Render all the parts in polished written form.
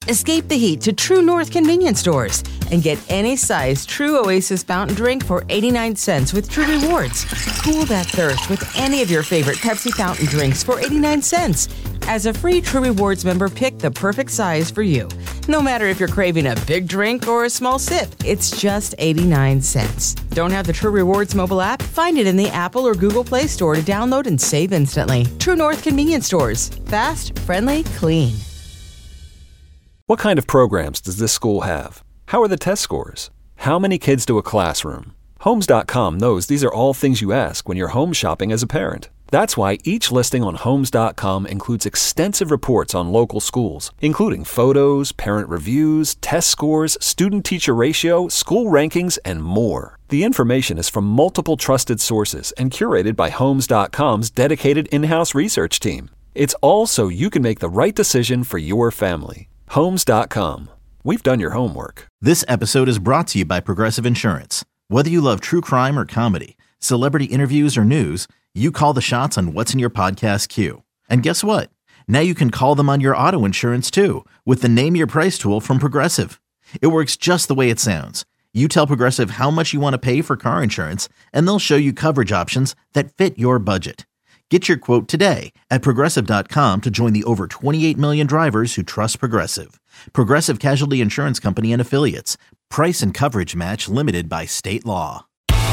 Escape the heat to True North convenience stores and get any size True Oasis fountain drink for 89 cents with True Rewards. Cool that thirst with any of your favorite Pepsi fountain drinks for 89 cents. As a free True Rewards member, pick the perfect size for you. No matter if you're craving a big drink or a small sip, it's just 89 cents. Don't have the True Rewards mobile app? Find it in the Apple or Google Play Store to download and save instantly. True North convenience stores. Fast, friendly, clean. What kind of programs does this school have? How are the test scores? How many kids do a classroom? Homes.com knows these are all things you ask when you're home shopping as a parent. That's why each listing on Homes.com includes extensive reports on local schools, including photos, parent reviews, test scores, student-teacher ratio, school rankings, and more. The information is from multiple trusted sources and curated by Homes.com's dedicated in-house research team. It's all so you can make the right decision for your family. Homes.com. We've done your homework. This episode is brought to you by Progressive Insurance. Whether you love true crime or comedy, celebrity interviews or news, you call the shots on what's in your podcast queue. And guess what? Now you can call them on your auto insurance too with the Name Your Price tool from Progressive. It works just the way it sounds. You tell Progressive how much you want to pay for car insurance, and they'll show you coverage options that fit your budget. Get your quote today at Progressive.com to join the over 28 million drivers who trust Progressive. Progressive Casualty Insurance Company and Affiliates. Price and coverage match limited by state law.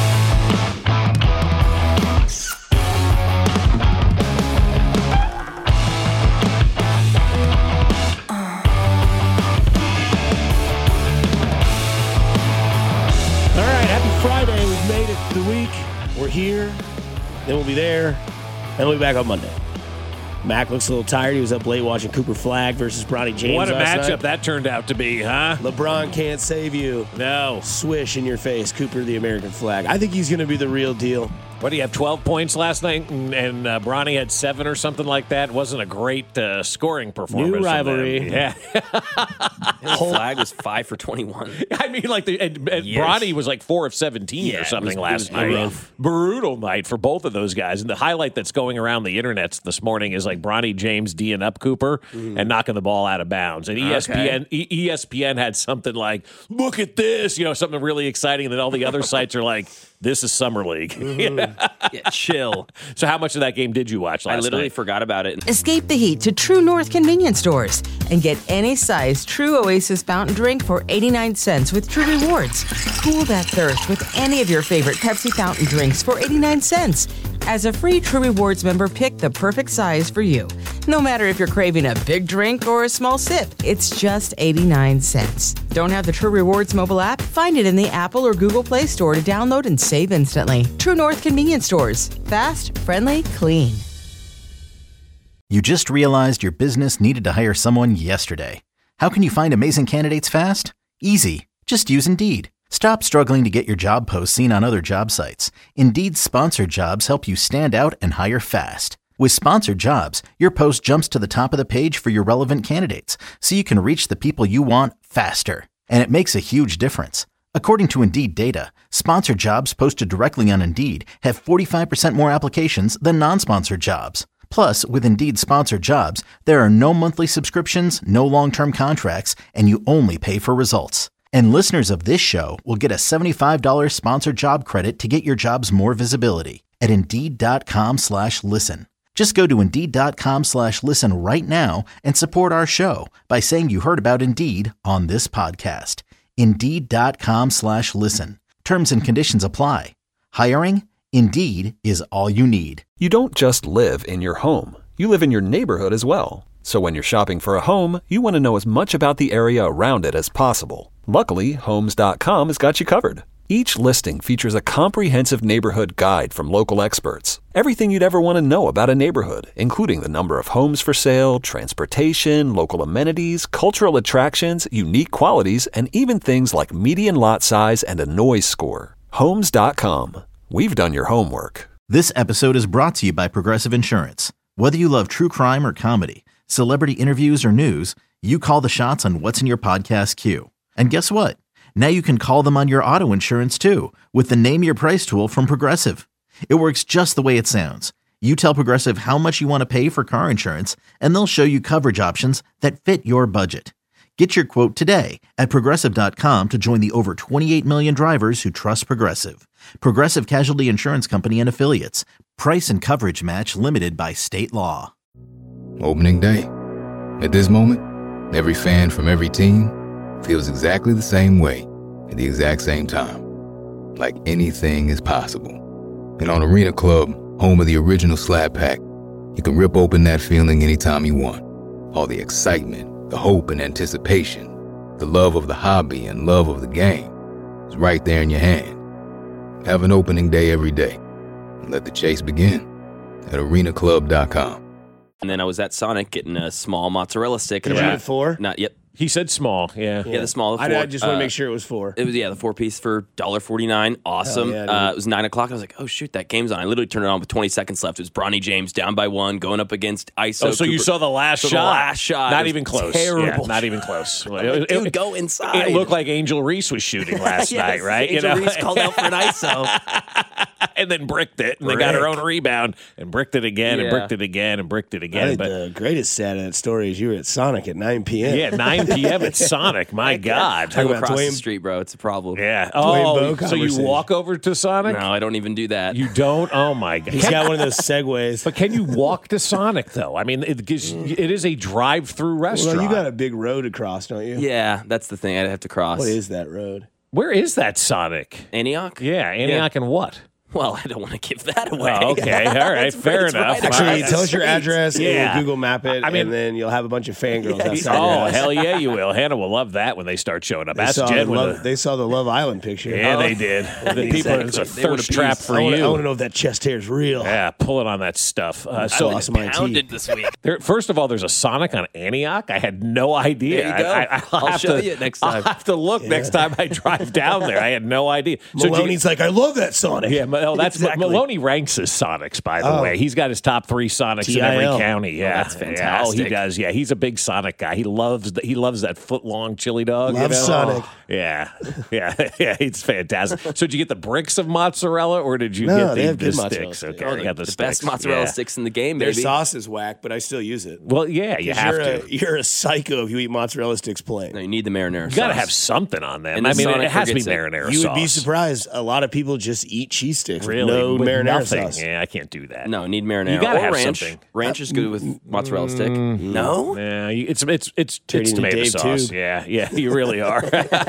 All right, happy Friday. We've made it through the week. We're here. Then we'll be there. And we'll be back on Monday. Mac looks a little tired. He was up late watching Cooper Flag versus Bronny James. What a matchup night. that turned out to be, huh? LeBron can't save you. No. Swish in your face, Cooper the American flag. I think he's going to be the real deal. What, do you have 12 points last night? And Bronny had 7 or something like that? Wasn't a great scoring performance. New rivalry. Yeah. Flag was 5 for 21. I mean, like, Bronny was like 4 of 17 or something last night. Brutal night for both of those guys. And the highlight that's going around the internet this morning is like Bronny James D'ing up Cooper and knocking the ball out of bounds. And ESPN had something like, look at this, something really exciting. And then all the other sites are like, this is Summer League. Yeah, chill. So how much of that game did you watch last night? I literally forgot about it. Escape the heat to True North convenience stores and get any size True Oasis fountain drink for 89 cents with True Rewards. Cool that thirst with any of your favorite Pepsi fountain drinks for 89 cents. As a free True Rewards member, pick the perfect size for you. No matter if you're craving a big drink or a small sip, it's just 89 cents. Don't have the True Rewards mobile app? Find it in the Apple or Google Play Store to download and save instantly. True North convenience stores. Fast, friendly, clean. You just realized your business needed to hire someone yesterday. How can you find amazing candidates fast? Easy. Just use Indeed. Stop struggling to get your job posts seen on other job sites. Indeed's sponsored jobs help you stand out and hire fast. With sponsored jobs, your post jumps to the top of the page for your relevant candidates, so you can reach the people you want faster. And it makes a huge difference. According to Indeed data, sponsored jobs posted directly on Indeed have 45% more applications than non-sponsored jobs. Plus, with Indeed sponsored jobs, there are no monthly subscriptions, no long-term contracts, and you only pay for results. And listeners of this show will get a $75 sponsored job credit to get your jobs more visibility at Indeed.com/listen. Just go to Indeed.com/listen right now and support our show by saying you heard about Indeed on this podcast. Indeed.com/listen. Terms and conditions apply. Hiring? Indeed is all you need. You don't just live in your home. You live in your neighborhood as well. So when you're shopping for a home, you want to know as much about the area around it as possible. Luckily, Homes.com has got you covered. Each listing features a comprehensive neighborhood guide from local experts. Everything you'd ever want to know about a neighborhood, including the number of homes for sale, transportation, local amenities, cultural attractions, unique qualities, and even things like median lot size and a noise score. Homes.com. We've done your homework. This episode is brought to you by Progressive Insurance. Whether you love true crime or comedy, celebrity interviews or news, you call the shots on what's in your podcast queue. And guess what? Now you can call them on your auto insurance too with the Name Your Price tool from Progressive. It works just the way it sounds. You tell Progressive how much you want to pay for car insurance, and they'll show you coverage options that fit your budget. Get your quote today at Progressive.com to join the over 28 million drivers who trust Progressive. Progressive Casualty Insurance Company and Affiliates. Price and coverage match limited by state law. Opening day. At this moment, every fan from every team feels exactly the same way at the exact same time. Like anything is possible. And on Arena Club, home of the original Slab Pack, you can rip open that feeling anytime you want. All the excitement, the hope and anticipation, the love of the hobby and love of the game is right there in your hand. Have an opening day every day and let the chase begin at arenaclub.com. And then I was at Sonic getting a small mozzarella stick. Did you get 4? Not yet. He said small, yeah. Yeah, the small. I just want to make sure it was 4. It was, the 4-piece for $1.49. Awesome. Yeah, it was 9 o'clock. I was like, oh, shoot, that game's on. I literally turned it on with 20 seconds left. It was Bronny James down by 1, going up against ISO. Oh, so Cooper. you saw the last shot? The last shot. Not even close. Terrible. Yeah, not even close. Dude, go inside. It looked like Angel Reese was shooting last night, right? Angel Reese called out for an ISO. And then bricked it, and they got her own rebound, and bricked it again, and bricked it again, and bricked it again. I think the greatest stat of that story is you were at Sonic at 9 p.m. Yeah, 9 p.m. at Sonic. My God. I go about across the Dwayne- street, bro. It's a problem. Yeah. Bowe Oh, so you conversation. walk over to Sonic? No, I don't even do that. You don't? Oh, my God. He's got one of those segues. But can you walk to Sonic, though? I mean, it is a drive-through restaurant. Well, you got a big road to cross, don't you? Yeah, that's the thing. I'd have to cross. What is that road? Where is that Sonic? Antioch? Yeah, Antioch and what? Well, I don't want to give that away. Oh, okay, all right, fair it's enough. right Actually, across tell the us your street. address Yeah. and Google Map it, I mean- and then you'll have a bunch of fangirls outside your Oh, house. hell yeah, you will. Hannah will love that when they start showing up. They Ask saw, Jen the when Love, they saw the Love Island picture. Yeah, they did. The people, it's a They would've thirst trap pieced. for I want you. to know if that chest hair is real. Yeah, pull it on that stuff. I So, lost my Pounded teeth. this week. first of all, there's a Sonic on Antioch. I had no idea. There you go. I'll have show to, you next I'll time. have to look next time I drive down there. I had no idea. So did you- Maloney's like, I love that Sonic. Yeah, that's Exactly. Maloney ranks his Sonics, by the way. He's got his top 3 Sonics in every TIL. county. Yeah, that's Yeah. Oh, fantastic. he does. Yeah, he's a big Sonic guy. He loves that foot long chili dog. Loves you know? Sonic. Yeah, yeah. It's fantastic. So did you get the bricks of mozzarella, or did you No, get they have the good mozzarella sticks? sticks. Okay, I got the the sticks. best mozzarella Yeah. sticks in the game, Their baby. sauce is whack, but I still use it. Well, yeah, you have to. You're a psycho if you eat mozzarella sticks plain. No, you need the marinara You got to sauce. have something on them. And I the mean, Sonic it has to be forgets it. marinara You sauce. would be surprised. A lot of people just eat cheese sticks Really? with no With marinara nothing. sauce. Yeah, I can't do that. No, need marinara. You gotta or have ranch. something. Ranch is good with mozzarella stick. No? Yeah, it's Turning into tomato Dave sauce. Tube. Yeah, you really are.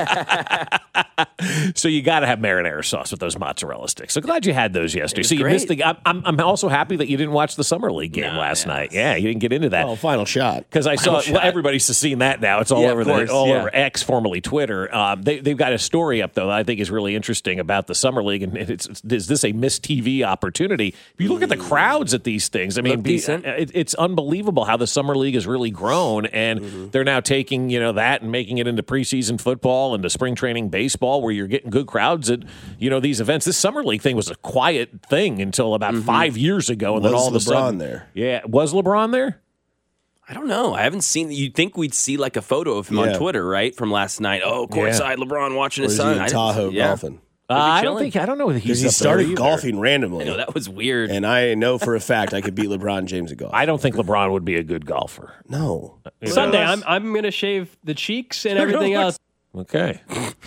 So you got to have marinara sauce with those mozzarella sticks. So glad you had those yesterday. So you great. missed the. I'm also happy that you didn't watch the summer league game last night. Yeah, you didn't get into that. Oh, final shot. Because I saw, well, everybody's seen that now. It's all Yeah, over of course, over X, formerly Twitter. They've got a story up though that I think is really interesting about the summer league, and is this a missed TV opportunity? If you look at the crowds at these things, I mean, Look decent. it's unbelievable how the summer league has really grown, and they're now taking that and making it into preseason football, into spring training baseball, where you're getting good crowds at these events. This summer league thing was a quiet thing until about 5 years ago, and then Was all of a LeBron sudden, there? Yeah, was LeBron there? I don't know. I haven't seen. You'd think we'd see like a photo of him on Yeah. Twitter, right? From last night. Oh, courtside LeBron watching Or his is he son. in I didn't- Tahoe yeah. golfing? I chilling. don't know that Because he's he up there started either. golfing randomly. No, that was weird. And I know for a fact I could beat LeBron James at golf. I don't think LeBron would be a good golfer. No. Sunday, I'm going to shave the cheeks and everything else. Okay.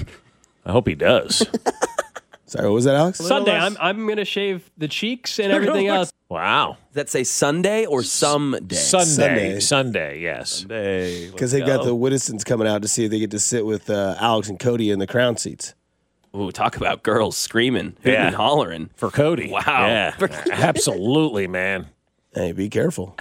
I hope he does. Sorry, what was that, Alex? Sunday, I'm going to shave the cheeks and everything else. Wow. Does that say Sunday or someday? Sunday, yes. Because they've got the Whittistons coming out to see if they get to sit with Alex and Cody in the crown seats. Ooh, talk about girls screaming, hooting Yeah. and hollering. For Cody. Wow. Yeah. Absolutely, man. Hey, be careful.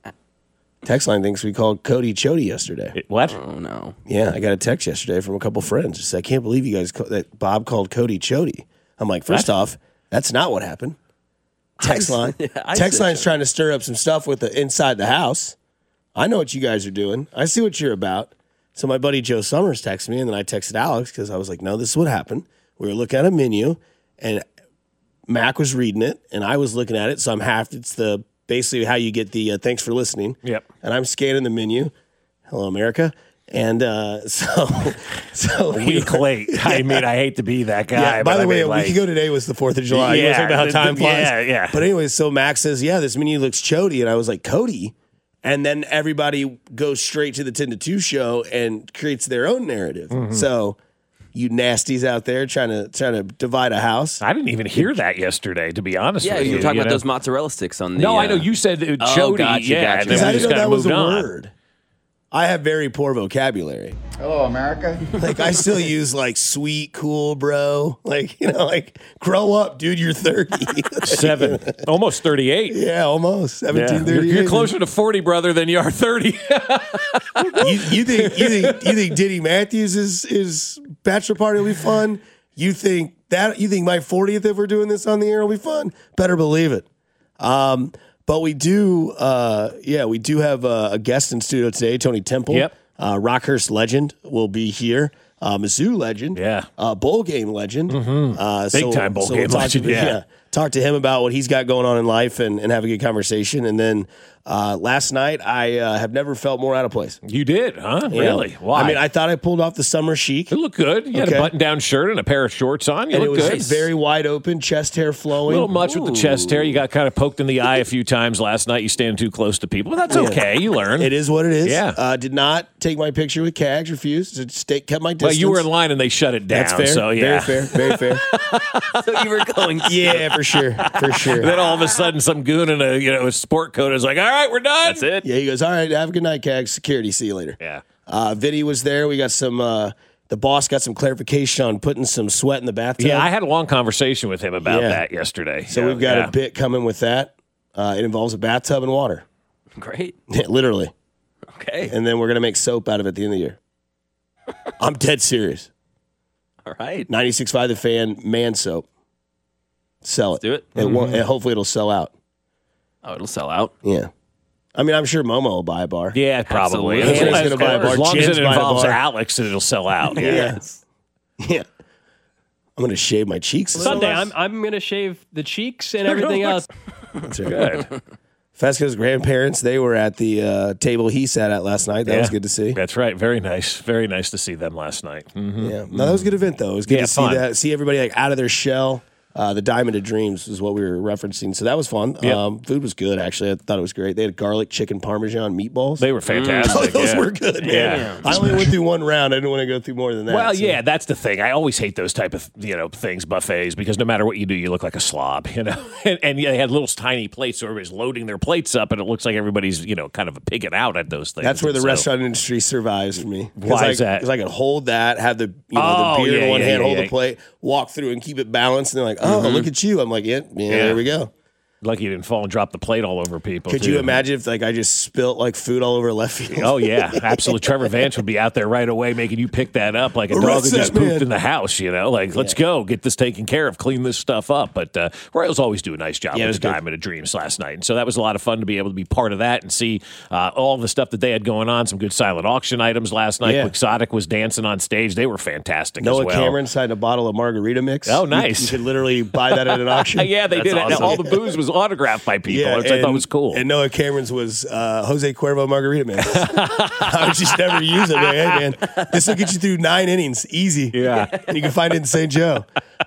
Text line thinks we called Cody Chody yesterday. What? Oh, no. Yeah, I got a text yesterday from a couple friends. Just, I can't believe you guys that Bob called Cody Chody. I'm like, first off, that's not what happened. Text line. I Text said line's trying to stir up some stuff with the inside the house. I know what you guys are doing. I see what you're about. So my buddy Joe Summers texted me, and then I texted Alex because I was like, no, this is what happened. We were looking at a menu, and Mac was reading it, and I was looking at it. So it's the basically how you get the thanks for listening. Yep. And I'm scanning the menu. Hello, America. And so A week late. I mean, I hate to be that guy. yeah, by but the I way, mean, a like, week ago today was the 4th of July. You Yeah, want to talk about how time flies? yeah. But anyway, so Max says, yeah, this menu looks chody. And I was like, Cody? And then everybody goes straight to the 10 to 2 show and creates their own narrative. So you nasties out there trying to divide a house. I didn't even hear that yesterday, to be honest with you. Yeah, you were talking about those mozzarella sticks on the... No, I know. You said Chody. Gotcha. And then I we just didn't know kind that of was moved a on. word. I have very poor vocabulary. Hello, America. Like, I still use, like, sweet, cool, bro. Like, like, grow up, dude. You're 30. 7, almost 38. Yeah, almost. 17, 38. You're closer to 40, brother, than you are 30. you think Diddy Matthews' bachelor party will be fun? You think my 40th, if we're doing this on the air, will be fun? Better believe it. But we do have a guest in studio today, Tony Temple. Yep. Rockhurst legend will be here. Mizzou legend. Yeah. Bowl game legend. Big time bowl game legend. Yeah. Talk to him about what he's got going on in life and have a good conversation. And then last night, I have never felt more out of place. You did, huh? Yeah. Really? Why? I mean, I thought I pulled off the summer chic. You look good. You had a button-down shirt and a pair of shorts on. You And look it was good. very wide open, chest hair A flowing. little much with the chest hair. You got kind of poked in the eye a few times last night. You stand too close to people, but that's okay. You learn. It is what it is. Yeah. Did not take my picture with Cags. Refused. Kept my distance. Well, you were in line and they shut it down. That's fair. So, yeah. Very fair. Very fair. So you were going... Yeah, for sure. For sure. And then all of a sudden, some goon in a sport coat is like, all right, we're done. That's it. Yeah, he goes, all right, have a good night, Cags. Security, see you later. Yeah. Vinny was there. We got some, the boss got some clarification on putting some sweat in the bathtub. Yeah, I had a long conversation with him about Yeah. that yesterday. So we've got a bit coming with that. It involves a bathtub and water. Great. Yeah, literally. Okay. And then we're going to make soap out of it at the end of the year. I'm dead serious. All right. 96.5 The Fan, man soap. Sell it. do it. And hopefully it'll sell out. Oh, it'll sell out. Yeah. I mean, I'm sure Momo will buy a bar. Yeah, probably. Absolutely. Hannah's gonna buy a bar. As long as Jen's it buying a involves bar. Alex, it'll sell out. Yeah. Yes. Yeah. I'm going to shave my cheeks. a little Sunday, less. I'm gonna shave the cheeks and everything else. That's right. Good. Fesca's grandparents, they were at the table he sat at last night. That was good to see. That's right. Very nice. Very nice to see them last night. Mm-hmm. Yeah. No, that was a good event, though. It was good Yeah, to see fun. see everybody like out of their shell. The Diamond of Dreams is what we were referencing. So that was fun. Yep. Food was good, actually. I thought it was great. They had garlic chicken parmesan meatballs. They were fantastic. Those yeah. were good, man. Yeah. I only went through one round. I didn't want to go through more than that. Well, so. yeah, that's the thing. I always hate those type of things, buffets, because no matter what you do, you look like a slob, And yeah, they had little tiny plates, so everybody's loading their plates up, and it looks like everybody's kind of pigging out at those things. That's where the And so- restaurant industry survives for me. Why is that? Because I could hold that, have the Oh, the beer yeah, in one yeah, hand, yeah, hold yeah. the plate, walk through and keep it balanced. And they're like, oh, look at you. I'm like, yeah, there we go. Lucky you didn't fall and drop the plate all over people. Could too. you imagine if I just spilt like food all over left field? Oh, yeah, absolutely. Trevor Vance would be out there right away making you pick that up like a dog Arrest who just that pooped man. in the house, Like, let's go, get this taken care of, clean this stuff up. But Royals always do a nice job Yeah, it with was the good. Diamond of Dreams last night. And so that was a lot of fun to be able to be part of that and see all the stuff that they had going on. Some good silent auction items last night. Yeah. Quixotic was dancing on stage. They were fantastic Noah as well. Cameron signed a bottle of margarita mix. Oh, nice. You could literally buy that at an auction. Yeah, they That's did. awesome. All the booze was autographed by people, which I thought was cool. And Noah Cameron's was Jose Cuervo margarita mix. I would just never use it, man. Hey, man, this will get you through 9 innings, easy. Yeah. And you can find it in St. Joe.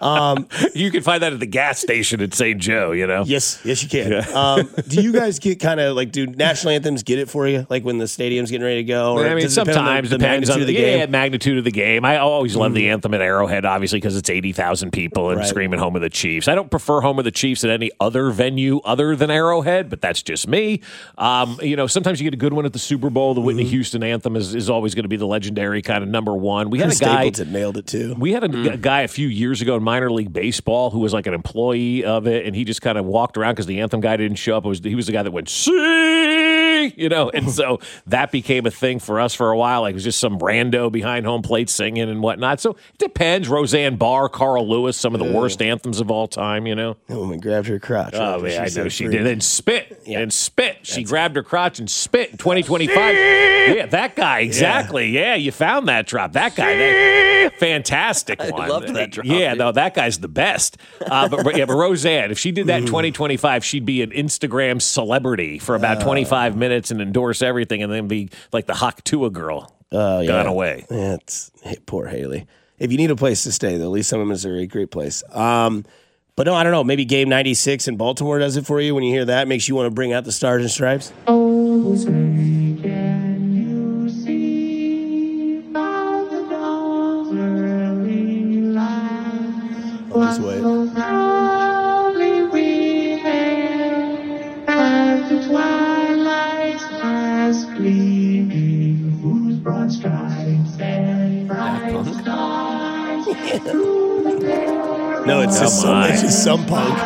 You can find that at the gas station at St. Joe, Yes, you can. Do you guys get kind of like, do national anthems get it for you? Like when the stadium's getting ready to go? Or I mean, does it depend on sometimes the depends on magnitude of the game? magnitude of the game. I always love the anthem at Arrowhead, obviously, because it's 80,000 people and Right. screaming "Home of the Chiefs." I don't prefer "Home of the Chiefs" at any other venue other than Arrowhead, but that's just me. Sometimes you get a good one at the Super Bowl. The Whitney Houston anthem is always going to be the legendary kind of number one. We had Chris a guy. Stapleton nailed it too. We had a guy a few years ago in minor league baseball who was like an employee of it, and he just kind of walked around because the anthem guy didn't show up. He was the guy that went, "See!" and so that became a thing for us for a while. Like it was just some rando behind home plate singing and whatnot. So it depends. Roseanne Barr, Carl Lewis, some of the worst anthems of all time, That woman grabbed her crotch. Oh, after yeah, I know said she free. did. And spit. And spit. She grabbed her crotch and spit in 2025. Yeah, that guy. Exactly. Yeah, you found that drop. That guy. Fantastic one. I loved that drop, Yeah, dude. no, that guy's the best. But Roseanne, if she did that in 2025, she'd be an Instagram celebrity for about 25 minutes and endorse everything and then be like the Haktua girl. Gone away. Yeah, poor Haley. If you need a place to stay, though, at least some of Missouri, great place. But no, I don't know. Maybe Game 96 in Baltimore does it for you when you hear that. Makes you want to bring out the Stars and Stripes. Just wait. No, it's just some punk.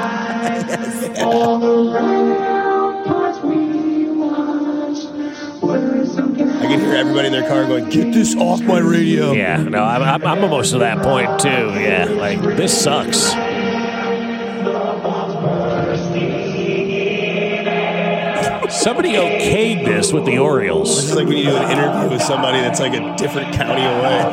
I can hear everybody in their car going, "Get this off my radio." Yeah, no, I'm almost to that point too. Yeah, like this sucks. Somebody okayed this with the Orioles. This is like when you do an interview with somebody that's like a different county away.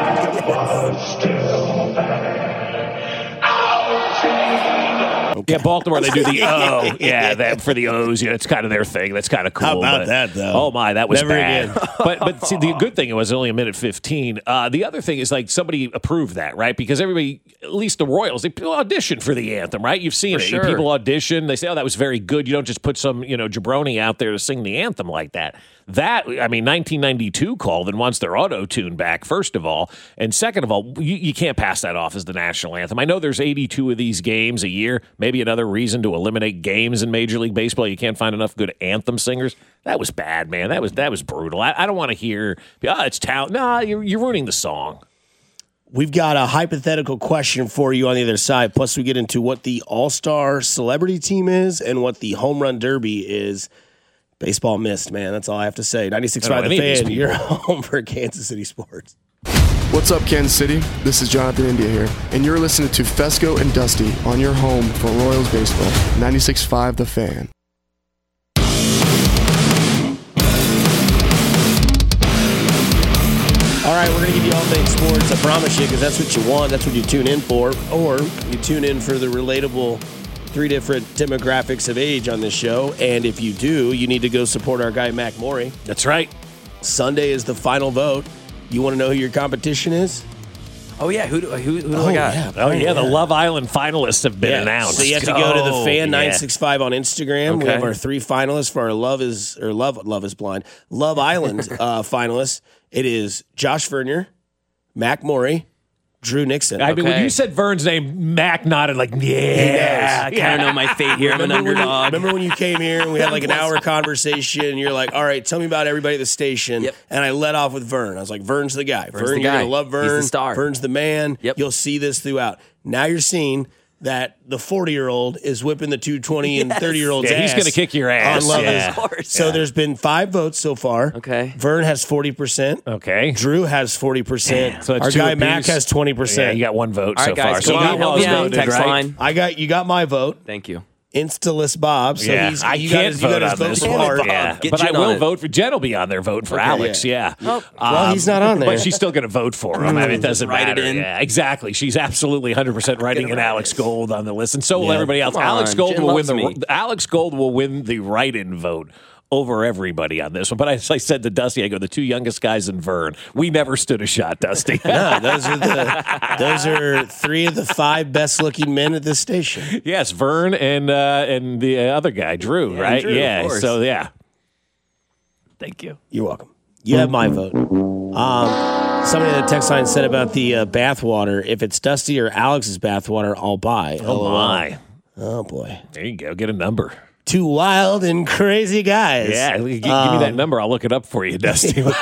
Yeah, Baltimore, they do the O. Yeah, that for the O's. Yeah, it's kind of their thing. That's kind of cool. How about that, though? Oh, my, that was Never bad. again. But see, the good thing, it was only a minute 15. The other thing is, like, somebody approved that, right? Because everybody, at least the Royals, they audition for the anthem, right? You've seen it. sure. People audition. They say, oh, that was very good. You don't just put some, jabroni out there to sing the anthem like that. That, 1992 called and wants their auto-tune back, first of all. And second of all, you can't pass that off as the national anthem. I know there's 82 of these games a year. Maybe another reason to eliminate games in Major League Baseball. You can't find enough good anthem singers. That was bad, man. That was brutal. I don't want to hear, it's talent. No, you're ruining the song. We've got a hypothetical question for you on the other side. Plus, we get into what the all-star celebrity team is and what the home run derby is. Baseball missed, man. That's all I have to say. 96.5 The Fan, you're home for Kansas City sports. What's up, Kansas City? This is Jonathan India here, and you're listening to Fesco and Dusty on your home for Royals baseball. 96.5 The Fan. All right, we're going to give you all things sports. I promise you, because that's what you want. That's what you tune in for. Or you tune in for the relatable 3 different demographics of age on this show. And if you do, you need to go support our guy, Mac Morey. That's right. Sunday is the final vote. You want to know who your competition is? Oh, yeah. Who do I got? Yeah. The Love Island finalists have been announced. So you have to go to the Fan 965 on Instagram. Okay. We have our 3 finalists for our Love is Blind. Love Island finalists. It is Josh Vernier, Mac Morey, Drew Nixon. I mean, when you said Vern's name, Mac nodded like, yeah. I kind of know my fate here. I'm an underdog. Remember when you came here and we had like an hour conversation and you're like, all right, tell me about everybody at the station. Yep. And I let off with Vern. I was like, Vern's the guy. Vern's the you're guy. going to love Vern. He's the star. Vern's the man. Yep. You'll see this throughout. Now you're seeing that the 40-year-old is whipping the 220 and 30-year-old's ass. He's going to kick your ass. Of course. So there's been 5 votes so far. Okay. Vern has 40%. Okay. Drew has 40%. So that's our 2 guy apiece. Mac has 20%. Yeah, you got 1 vote All so right, guys, far. So come on, help me out. voted, Text right? line. You got my vote. Thank you. Instaless Bob. So Yeah, he's, I you can't got vote his on vote this for one. Bart. Yeah, Get but I Jen will on it. vote for Jen. Will be on there voting for Alex. Yeah. Well, he's not on there. But she's still going to vote for him. I mean, it doesn't Write it matter. in. Yeah, exactly. She's absolutely 100% writing in Alex Gold on the list, and so will everybody else. Come on, Alex Gold Jen will win loves me. Alex Gold will win the write-in vote over everybody on this one. But as I said to Dusty, I go, the 2 youngest guys in Vern. We never stood a shot, Dusty. No, those are 3 of the 5 best-looking men at this station. Yes, Vern and the other guy, Drew, right? Drew, yeah. of course. So yeah. Thank you. You're welcome. You have my vote. Somebody in the text line said about the bathwater, if it's Dusty or Alex's bathwater, I'll buy. Oh, my. Oh, boy. There you go. Get a number. 2 wild and crazy guys. Yeah, give me that number. I'll look it up for you, Dusty. See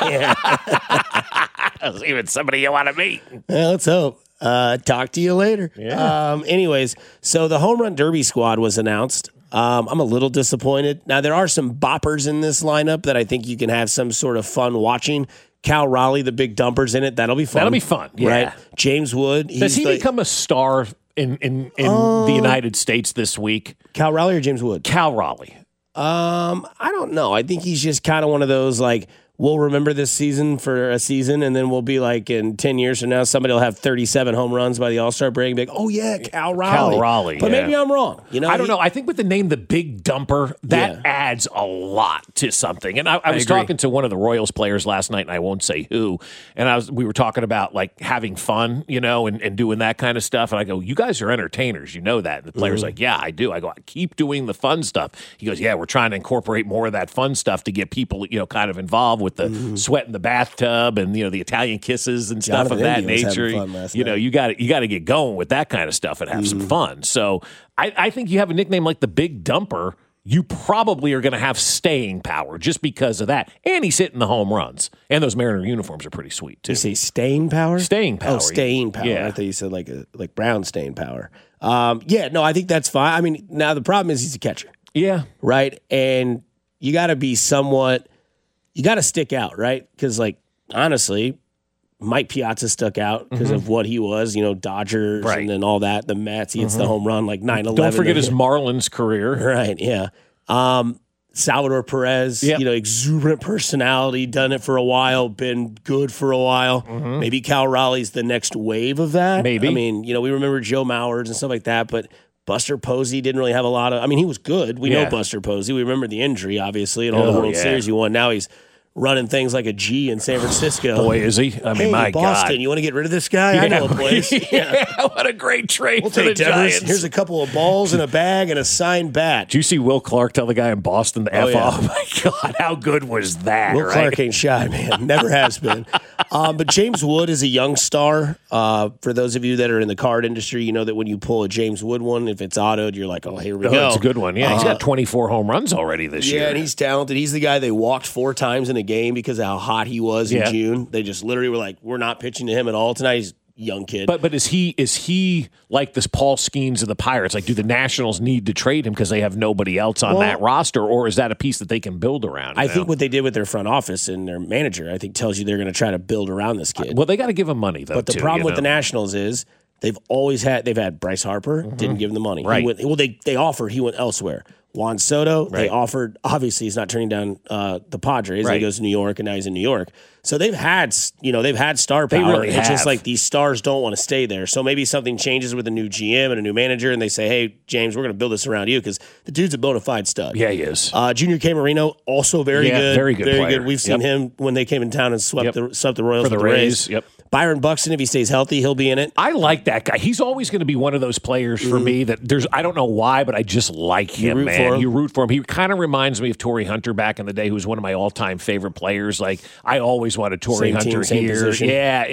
if it's somebody you want to meet. Well, let's hope. Talk to you later. Yeah. Anyways, so the Home Run Derby squad was announced. I'm a little disappointed. Now, there are some boppers in this lineup that I think you can have some sort of fun watching. Cal Raleigh, the big dumper's in it. That'll be fun. That'll be fun, yeah. Right? James Wood. Does he become a star in the United States this week? Cal Raleigh or James Wood? Cal Raleigh. I don't know. I think he's just kind of one of those, like, we'll remember this season for a season, and then we'll be like in 10 years from now, somebody will have 37 home runs by the All-Star break and be like, oh, yeah, Cal Raleigh. Cal Raleigh, but maybe I'm wrong. I don't know. I think with the name The Big Dumper, that adds a lot to something. And I was talking to one of the Royals players last night, and I won't say who, and we were talking about like having fun, and doing that kind of stuff. And I go, you guys are entertainers. You know that. And the player's like, yeah, I do. I go, I keep doing the fun stuff. He goes, yeah, we're trying to incorporate more of that fun stuff to get people, kind of involved with the sweat in the bathtub and the Italian kisses and stuff of that nature. You got to get going with that kind of stuff and have some fun. So I think you have a nickname like the Big Dumper, you probably are going to have staying power just because of that. And he's hitting the home runs. And those Mariner uniforms are pretty sweet too. You say staying power? Staying power. Oh, staying power. Yeah. I thought you said like Brown staying power. I think that's fine. I mean, now the problem is he's a catcher. Yeah. Right? And you got to be somewhat. You got to stick out, right? Because, honestly, Mike Piazza stuck out because of what he was, Dodgers and then all that. The Mets, he hits the home run 9/11. Don't forget his Marlins career. Right, yeah. Salvador Perez, exuberant personality, done it for a while, been good for a while. Maybe Cal Raleigh's the next wave of that. Maybe. I mean, we remember Joe Mauers and stuff like that, but Buster Posey didn't really have a lot of. I mean, he was good. We know Buster Posey. We remember the injury, obviously, and all the World Series he won. Now he's running things like a G in San Francisco. Boy, is he. I mean, my Boston, God. you want to get rid of this guy? I know a place. What a great trade for the Giants. Here's a couple of balls in a bag and a signed bat. Did you see Will Clark tell the guy in Boston to F off? Oh, my God, how good was that? Will Clark ain't shy, man. Never has been. But James Wood is a young star. For those of you that are in the card industry, you know that when you pull a James Wood one, if it's autoed, you're like, oh, here we go. It's a good one. Yeah, he's got 24 home runs already this year. Yeah, and he's talented. He's the guy they walked 4 times in a game because of how hot he was in June. They just literally were like, we're not pitching to him at all tonight. He's a young kid. But is he like this Paul Skeens of the Pirates? Like, do the Nationals need to trade him because they have nobody else on that roster, or is that a piece that they can build around? I think what they did with their front office and their manager, I think, tells you they're going to try to build around this kid. Well, they got to give him money, though. But the problem with the Nationals is they've had Bryce Harper, didn't give him the money. Right. They offered, he went elsewhere. Juan Soto, they offered. Obviously, he's not turning down the Padres. He goes to New York, and now he's in New York. So they've had star power. They really it's have. just like these stars don't want to stay there. So maybe something changes with a new GM and a new manager, and they say, "Hey, James, we're going to build this around you because the dude's a bona fide stud." Yeah, he is. Junior K. Marino, also very good, very good player. We've seen him when they came in town and swept the Royals for the Rays. Yep. Byron Buxton, if he stays healthy, he'll be in it. I like that guy. He's always going to be one of those players for me that I don't know why, but I just like him, man. You root for him. He kind of reminds me of Torrey Hunter back in the day, who was one of my all-time favorite players. Like, I always wanted Torrey Hunter same here. Position.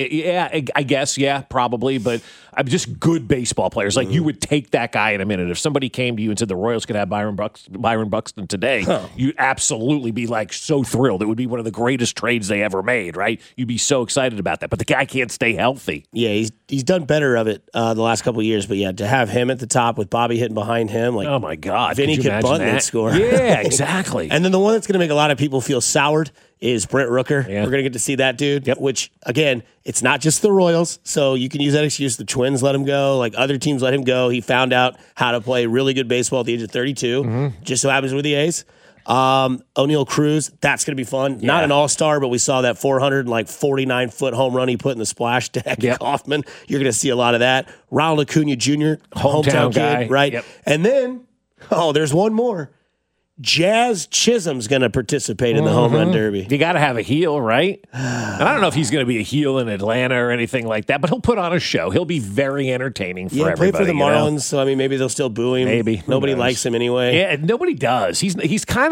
I guess, probably, but I'm just good baseball players. Like, you would take that guy in a minute. If somebody came to you and said the Royals could have Byron Buxton today, you'd absolutely be like so thrilled. It would be one of the greatest trades they ever made, right? You'd be so excited about that. But the guy can't stay healthy. Yeah, he's done better of it the last couple of years. But yeah, to have him at the top with Bobby hitting behind him, like, oh my God, Vinny could bunt and score. Yeah, exactly. And then the one that's going to make a lot of people feel soured is Brent Rooker. Yeah. We're going to get to see that dude. Which again, it's not just the Royals, so you can use that excuse. The Twins let him go, like other teams let him go. He found out how to play really good baseball at the age of 32. Just so happens with the A's. O'Neal Cruz, that's going to be fun. Yeah. Not an all-star, but we saw that 449-foot home run he put in the splash deck at Kauffman. You're going to see a lot of that. Ronald Acuna Jr., hometown guy. Kid, right? Yep. And then, there's one more. Jazz Chisholm's going to participate in the home run derby. You got to have a heel, right? And I don't know if he's going to be a heel in Atlanta or anything like that, but he'll put on a show. He'll be very entertaining for everybody. Played for the Marlins, so I mean, maybe they'll still boo him. Maybe nobody likes him anyway. Yeah, nobody does. He's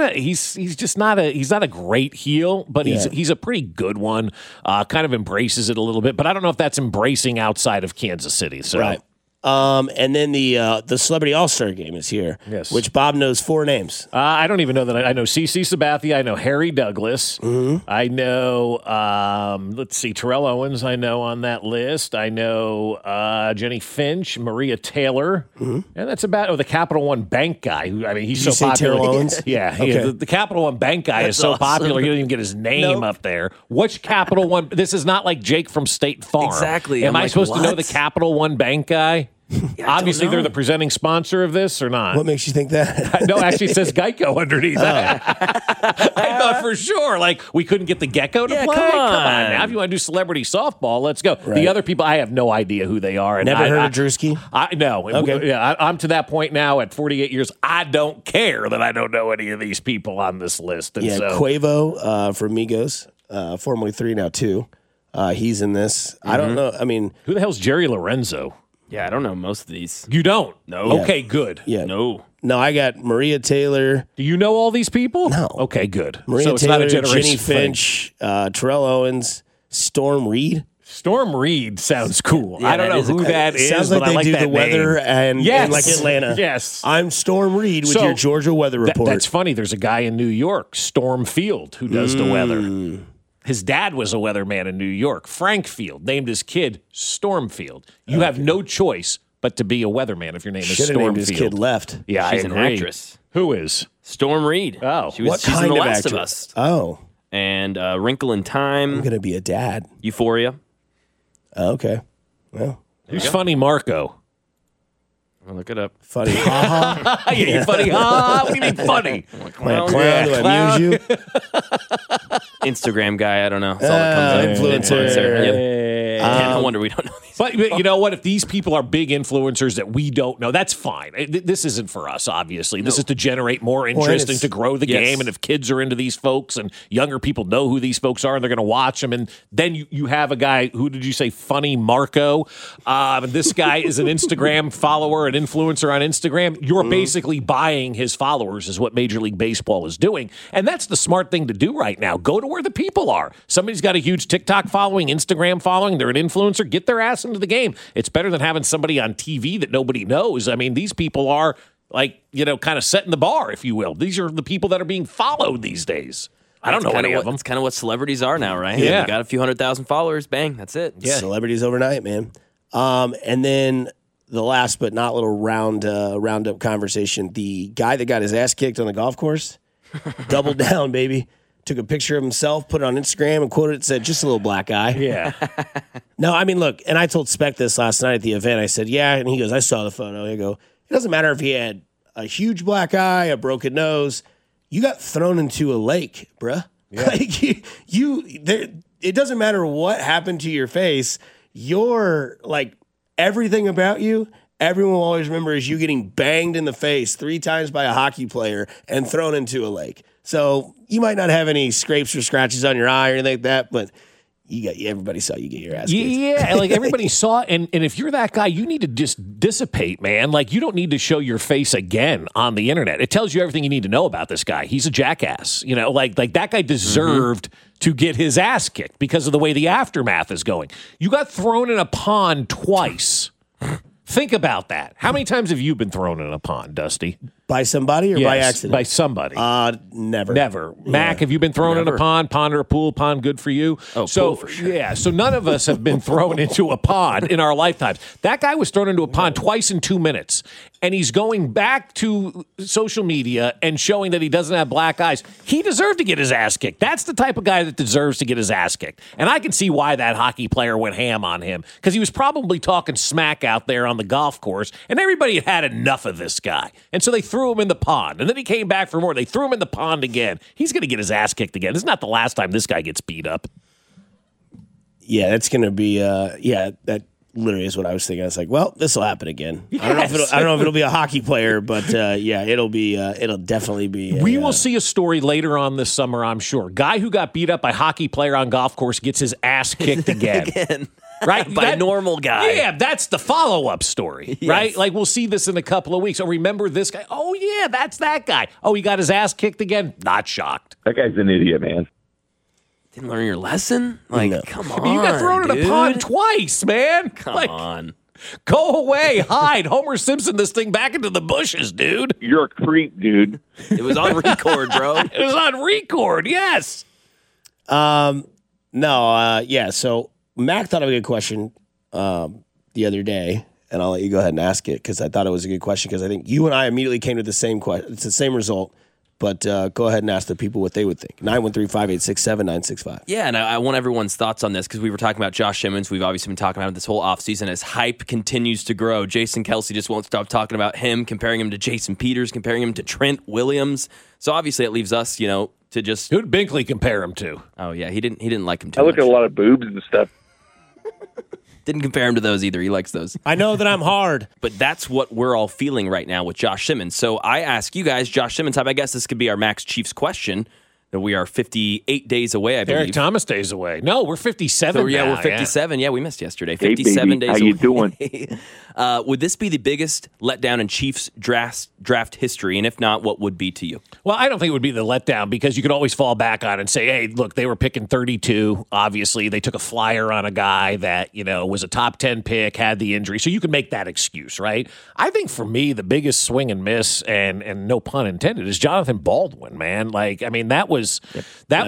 just not a great heel, but he's a pretty good one. Kind of embraces it a little bit, but I don't know if that's embracing outside of Kansas City. So. Right. And then the Celebrity All-Star Game is here, which Bob knows 4 names. I don't even know that. I know CeCe Sabathia. I know Harry Douglas. I know, let's see, Terrell Owens I know on that list. I know Jenny Finch, Maria Taylor, and that's about, the Capital One Bank guy. Who, I mean, he's so popular. Terrell Owens? Yeah, okay. The Capital One Bank guy is so popular, he didn't even get his name up there. Which Capital One? This is not like Jake from State Farm. Exactly. Am I supposed to know the Capital One Bank guy? Obviously, they're the presenting sponsor of this, or not? What makes you think that? No, actually, it says Geico underneath that. I thought for sure, like, we couldn't get the Gecko to play? Come on now. If you want to do celebrity softball, let's go. Right. The other people, I have no idea who they are. And Never heard of Drewski? No. Okay. Yeah, I'm to that point now at 48 years. I don't care that I don't know any of these people on this list. And Quavo from Migos, formerly 3, now 2. He's in this. I don't know. I mean, who the hell's Jerry Lorenzo? Yeah, I don't know most of these. You don't? No. Okay, good. Yeah. No, I got Maria Taylor. Do you know all these people? No. Okay, good. Maria so it's Taylor, not a generation Jenny Finch, Terrell Owens, Storm Reed. Storm Reed sounds cool. Yeah, I don't know who that is. Sounds like but I like they do that the weather name. and like Atlanta. Yes. I'm Storm Reed with your Georgia weather report. That's funny. There's a guy in New York, Storm Field, who does the weather. His dad was a weatherman in New York. Frank Field named his kid Stormfield. You have no choice but to be a weatherman if your name is Stormfield. Named his kid Left. Yeah, she's I an agree. actress. Who is? Storm Reed. Oh. She's in The Last of Us. Oh. And Wrinkle in Time. I'm going to be a dad. Euphoria. Oh, okay. Well. Who's Funny Marco? I'll look it up. Funny ha-ha. Yeah, funny ha-ha. What do you mean funny? Clown, do I amuse you? Instagram guy, I don't know. That's all that comes up. Influencer. Yep. No wonder we don't know these. But you know what? If these people are big influencers that we don't know, that's fine. This isn't for us, obviously. This is to generate more interest and to grow the game. And if kids are into these folks and younger people know who these folks are and they're going to watch them, and then you have a guy, who did you say, Funny Marco? This guy is an Instagram follower, an influencer on Instagram. You're basically buying his followers is what Major League Baseball is doing. And that's the smart thing to do right now. Go to where the people are. Somebody's got a huge TikTok following, Instagram following. They're an influencer. Get their ass into the game. It's better than having somebody on TV that nobody knows. I mean, these people are like, kind of setting the bar, if you will. These are the people that are being followed these days. I don't know any of them. It's kind of what celebrities are now, right? Yeah. You got a few 100,000 followers. Bang. That's it. Yeah. Celebrities overnight, man. And then the last but not little roundup conversation, the guy that got his ass kicked on the golf course, doubled down, baby. Took a picture of himself, put it on Instagram, and quoted it, said, just a little black guy. Yeah. No, I mean, look, and I told Spec this last night at the event. I said, yeah, and he goes, I saw the photo. I go, it doesn't matter if he had a huge black eye, a broken nose. You got thrown into a lake, bruh. Yeah. Like, it doesn't matter what happened to your face. You're, like, everything about you, everyone will always remember is you getting banged in the face 3 times by a hockey player and thrown into a lake. So you might not have any scrapes or scratches on your eye or anything like that, but everybody saw you get your ass kicked. Yeah, like everybody saw it. And if you're that guy, you need to just dissipate, man. Like, you don't need to show your face again on the internet. It tells you everything you need to know about this guy. He's a jackass. Like that guy deserved to get his ass kicked because of the way the aftermath is going. You got thrown in a pond twice. Think about that. How many times have you been thrown in a pond, Dusty? By somebody or by accident? By somebody. Never. Never. Yeah. Mac, have you been thrown in a pond or a pool? Pond good for you? Oh, pool for sure. Yeah, so none of us have been thrown into a pond in our lifetimes. That guy was thrown into a pond twice in 2 minutes, and he's going back to social media and showing that he doesn't have black eyes. He deserved to get his ass kicked. That's the type of guy that deserves to get his ass kicked. And I can see why that hockey player went ham on him, because he was probably talking smack out there on the golf course, and everybody had had enough of this guy. And so they threw him in the pond, and then he came back for more. They threw him in the pond again. He's going to get his ass kicked again. This is not the last time this guy gets beat up. Yeah, that's going to be, that literally is what I was thinking. I was like, well, this will happen again. Yes. I don't know if it'll be a hockey player, but it'll definitely be. We will see a story later on this summer, I'm sure. Guy who got beat up by hockey player on golf course gets his ass kicked again. Right? By a normal guy. Yeah, that's the follow-up story, right? Like, we'll see this in a couple of weeks. Oh, remember this guy? Oh, yeah, that's that guy. Oh, he got his ass kicked again? Not shocked. That guy's an idiot, man. Didn't learn your lesson? Like, come on, you got thrown in a pond twice, man. Come on. Go away, hide. Homer Simpson this thing back into the bushes, dude. You're a creep, dude. It was on record, bro. It was on record, yes. So Mac thought of a good question the other day, and I'll let you go ahead and ask it because I thought it was a good question because I think you and I immediately came to the same question. It's the same result. But go ahead and ask the people what they would think. 913-586-7965. Yeah, and I want everyone's thoughts on this because we were talking about Josh Simmons. We've obviously been talking about it this whole offseason as hype continues to grow. Jason Kelce just won't stop talking about him, comparing him to Jason Peters, comparing him to Trent Williams. So obviously it leaves us, to just... Who'd Binkley compare him to? Oh, yeah, he didn't like him too I much. look at a lot of boobs and stuff. Didn't compare him to those either. He likes those. I know that I'm hard. But that's what we're all feeling right now with Josh Simmons. So I ask you guys, Josh Simmons type, I guess this could be our Max Chiefs question. That we are 58 days away, I believe. Eric Thomas days away. No, we're 57 so, yeah, now. we're 57. Yeah, we missed yesterday. Hey, 57 baby. days How you away. doing? Would this be the biggest letdown in Chiefs draft history? And if not, what would be to you? Well, I don't think it would be the letdown because you could always fall back on and say, hey, look, they were picking 32. Obviously, they took a flyer on a guy that, was a top 10 pick, had the injury. So you could make that excuse, right? I think for me, the biggest swing and miss, and no pun intended, is Jonathan Baldwin, man. That was... Yep.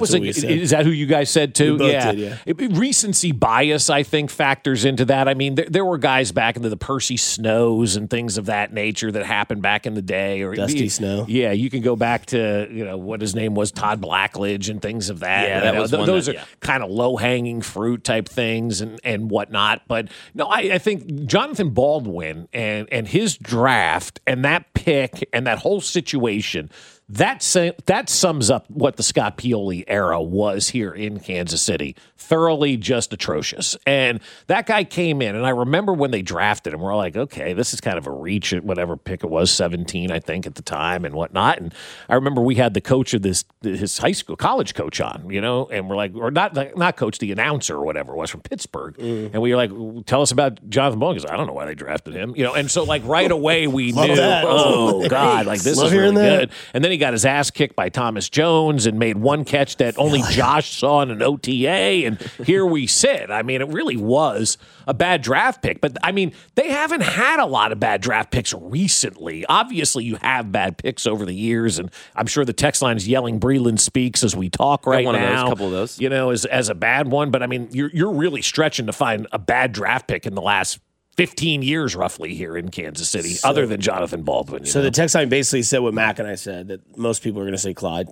Is that who you guys said too? We both did, yeah. Recency bias, I think, factors into that. I mean, there were guys back into the Percy Snows and things of that nature that happened back in the day. Or Dusty Snow. Yeah, you can go back to, what his name was, Todd Blackledge and things of that. Yeah, that was those are kind of low-hanging fruit type things and whatnot. But, no, I think Jonathan Baldwin and his draft and that pick and that whole situation – that sums up what the Scott Pioli era was here in Kansas City. Thoroughly just atrocious. And that guy came in, and I remember when they drafted him, we're all like, okay, this is kind of a reach at whatever pick it was, 17, I think, at the time and whatnot. And I remember we had the coach of his high school, college coach on, and we're like, or not coach, the announcer or whatever it was from Pittsburgh. And we were like, tell us about Jonathan Baldwin. Because I don't know why they drafted him. And so right away we knew, oh, God, this is really good. And then he got his ass kicked by Thomas Jones and made one catch that only Josh saw in an OTA, and here we sit. I mean, it really was a bad draft pick, but I mean, they haven't had a lot of bad draft picks recently. Obviously, you have bad picks over the years, and I'm sure the text line is yelling Breland speaks as we talk right now. A couple of those. As a bad one, but I mean, you're really stretching to find a bad draft pick in the last 15 years roughly here in Kansas City, other than Jonathan Baldwin. The text line basically said what Mac and I said, that most people are going to say Clyde.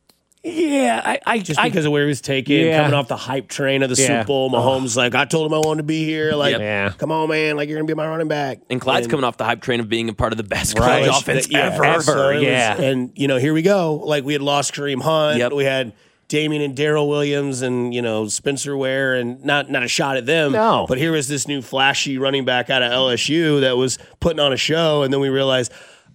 Yeah, I just because of where he was taken, coming off the hype train of the Super Bowl. Mahomes I told him I wanted to be here. Come on, man, you're going to be my running back. And Clyde's coming off the hype train of being a part of the best college offense ever. So and, here we go. We had lost Kareem Hunt. Yep. We had Damian and Darrell Williams and, Spencer Ware, and not a shot at them. No. But here was this new flashy running back out of LSU that was putting on a show, and then we realized,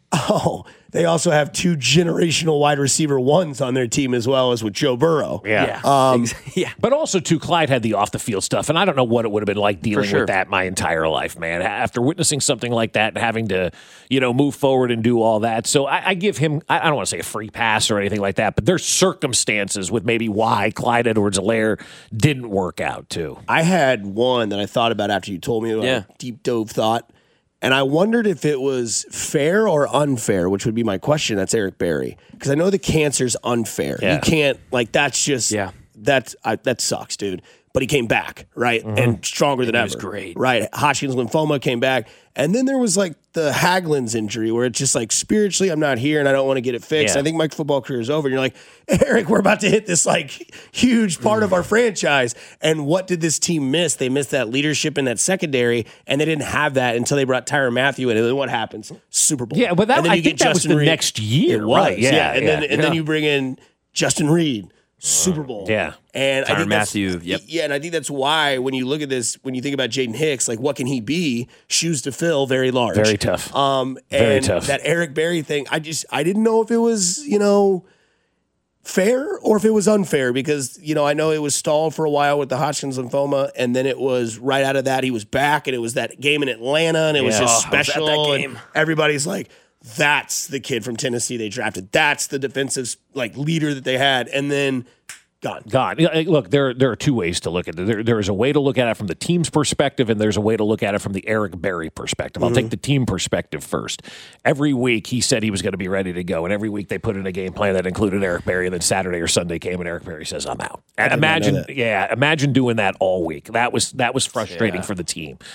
they also have two generational wide receiver ones on their team as well as with Joe Burrow. Yeah. But also, too, Clyde had the off-the-field stuff, and I don't know what it would have been like dealing with that my entire life, man. After witnessing something like that and having to, move forward and do all that. So I give him, I don't want to say a free pass or anything like that, but there's circumstances with maybe why Clyde Edwards-Helaire didn't work out, too. I had one that I thought about after you told me about a deep dove thought. And I wondered if it was fair or unfair, which would be my question. That's Eric Berry. Because I know the cancer's unfair. You can't, that's just, that sucks, dude. But he came back, right? Mm-hmm. And stronger than ever. He was great. Right. Hodgkin's lymphoma came back. And then there was the Hagelins injury where it's just spiritually, I'm not here and I don't want to get it fixed. Yeah. I think my football career is over. And you're like, Eric, we're about to hit this huge part of our franchise. And what did this team miss? They missed that leadership in that secondary, and they didn't have that until they brought Tyrann Mathieu in. And then what happens? Super Bowl. Yeah, but I think that was the next year. It was. Right. Yeah. And then you bring in Justin Reed. Super Bowl. Yeah. And Tyrann Mathieu. Yeah, and I think that's why when you look at this, when you think about Jaden Hicks, what can he be? Shoes to fill, very large. Very tough. Very tough. That Eric Berry thing, I didn't know if it was, fair or if it was unfair because, I know it was stalled for a while with the Hodgkin's lymphoma, and then it was right out of that, he was back, and it was that game in Atlanta, and it was just special. That game. And everybody's like, that's the kid from Tennessee they drafted. That's the defensive leader that they had, and then gone. Look, there are two ways to look at it. There is a way to look at it from the team's perspective, and there's a way to look at it from the Eric Berry perspective. I'll take the team perspective first. Every week he said he was going to be ready to go, and every week they put in a game plan that included Eric Berry, and then Saturday or Sunday came, and Eric Berry says, "I'm out." And imagine doing that all week. That was frustrating for the team.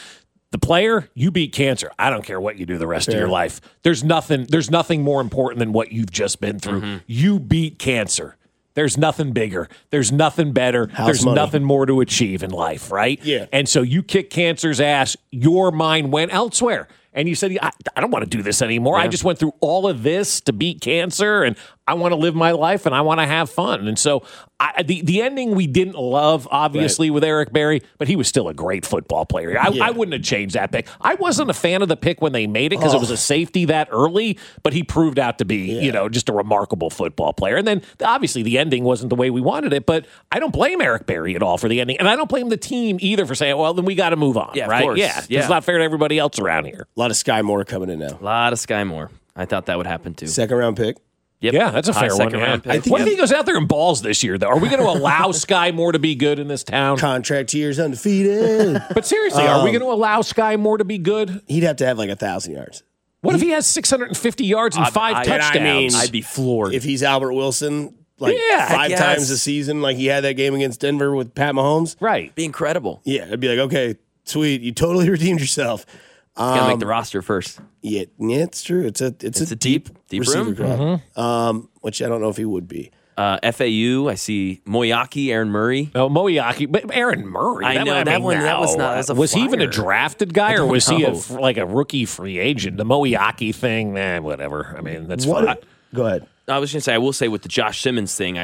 The player, you beat cancer. I don't care what you do the rest of your life. There's nothing more important than what you've just been through. You beat cancer. There's nothing bigger. There's nothing better. There's nothing more to achieve in life, right? Yeah. And so you kick cancer's ass. Your mind went elsewhere. And you said, I don't want to do this anymore. I just went through all of this to beat cancer, and I want to live my life, and I want to have fun. And so the ending we didn't love, obviously, with Eric Berry, but he was still a great football player. I wouldn't have changed that pick. I wasn't a fan of the pick when they made it because it was a safety that early, but he proved out to be, just a remarkable football player. And then, obviously, the ending wasn't the way we wanted it, but I don't blame Eric Berry at all for the ending. And I don't blame the team either for saying, well, then we got to move on, right? Of course. Yeah, it's not fair to everybody else around here. A lot of Sky Moore coming in now. A lot of Sky Moore. I thought that would happen too. Second round pick. Yep. Yeah, that's a fair one. Round pick. What if he goes out there and balls this year, though? Are we going to allow Sky Moore to be good in this town? Contract years undefeated. But seriously, are we going to allow Sky Moore to be good? He'd have to have like 1,000 yards. What if he has 650 yards and 5 touchdowns? I'd be floored. If he's Albert Wilson, like 5 times a season, like he had that game against Denver with Pat Mahomes. Right. Be incredible. Yeah, it'd be like, okay, sweet. You totally redeemed yourself. Got to make the roster first. Yeah, it's true. It's a deep receiver room. crowd, which I don't know if he would be. FAU, I see Moyaki, Aaron Murray. Oh, Moyaki, but Aaron Murray. I know that one. That was not. That was he even a flyer. drafted guy, or was he know. like a rookie free agent? The Moyaki thing, whatever. I mean, that's fine. Go ahead. I was going to say, I will say with the Josh Simmons thing,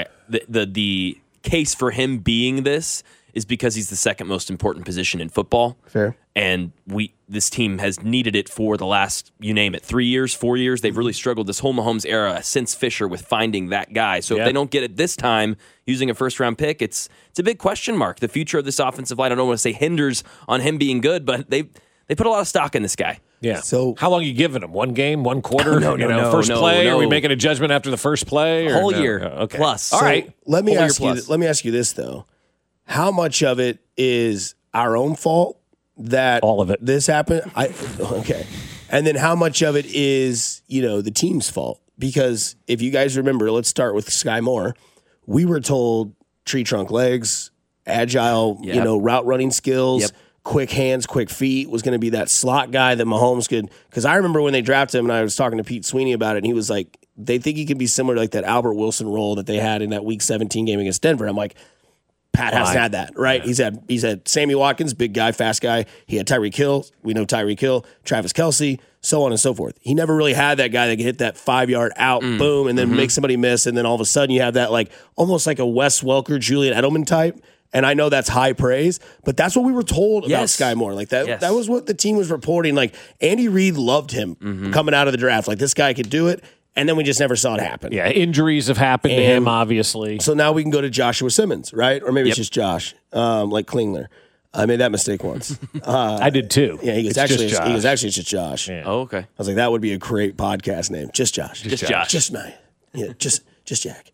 the case for him being this is because he's the second most important position in football. Fair. And this team has needed it for the last, you name it, 3 years, 4 years. They've really struggled this whole Mahomes era since Fisher with finding that guy. So if they don't get it this time using a first-round pick, it's a big question mark. The future of this offensive line, I don't want to say hinders on him being good, but they put a lot of stock in this guy. Yeah. So how long are you giving him? 1 game, 1 quarter? No, first play? no. Are we making a judgment after the first play? Whole no? year Okay. plus. All right. Let me Whole year ask you. plus. Let me ask you this though: how much of it is our own fault that all of it this happened? Okay, and then how much of it is the team's fault? Because if you guys remember, let's start with Sky Moore. We were told tree trunk legs, agile, route running skills. Quick hands, quick feet, was going to be that slot guy that Mahomes could. Because I remember when they drafted him, and I was talking to Pete Sweeney about it, and he was like, they think he could be similar to like that Albert Wilson role that they had in that Week 17 game against Denver. I'm like, Pat hasn't had that, right? Yeah. He's had Sammy Watkins, big guy, fast guy. He had Tyreek Hill. We know Tyreek Hill, Travis Kelce, so on and so forth. He never really had that guy that could hit that 5-yard out, boom, and then make somebody miss, and then all of a sudden you have that like almost like a Wes Welker, Julian Edelman type. And I know that's high praise, but that's what we were told about Sky Moore. Like that, that was what the team was reporting. Like Andy Reid loved him coming out of the draft. Like this guy could do it, and then we just never saw it happen. Yeah, injuries have happened to him, obviously. So now we can go to Joshua Simmons, right? Or maybe it's just Josh, like Klingler. I made that mistake once. I did too. Yeah, he was actually just Josh. Yeah. Oh, okay. I was like, that would be a great podcast name, just Josh, just Josh, just my, just Jack.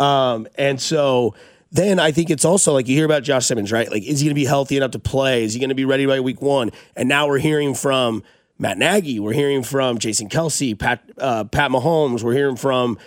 And so. Then I think it's also like you hear about Josh Simmons, right? Like, is he going to be healthy enough to play? Is he going to be ready by week 1? And now we're hearing from Matt Nagy. We're hearing from Jason Kelce, Pat Mahomes. We're hearing from,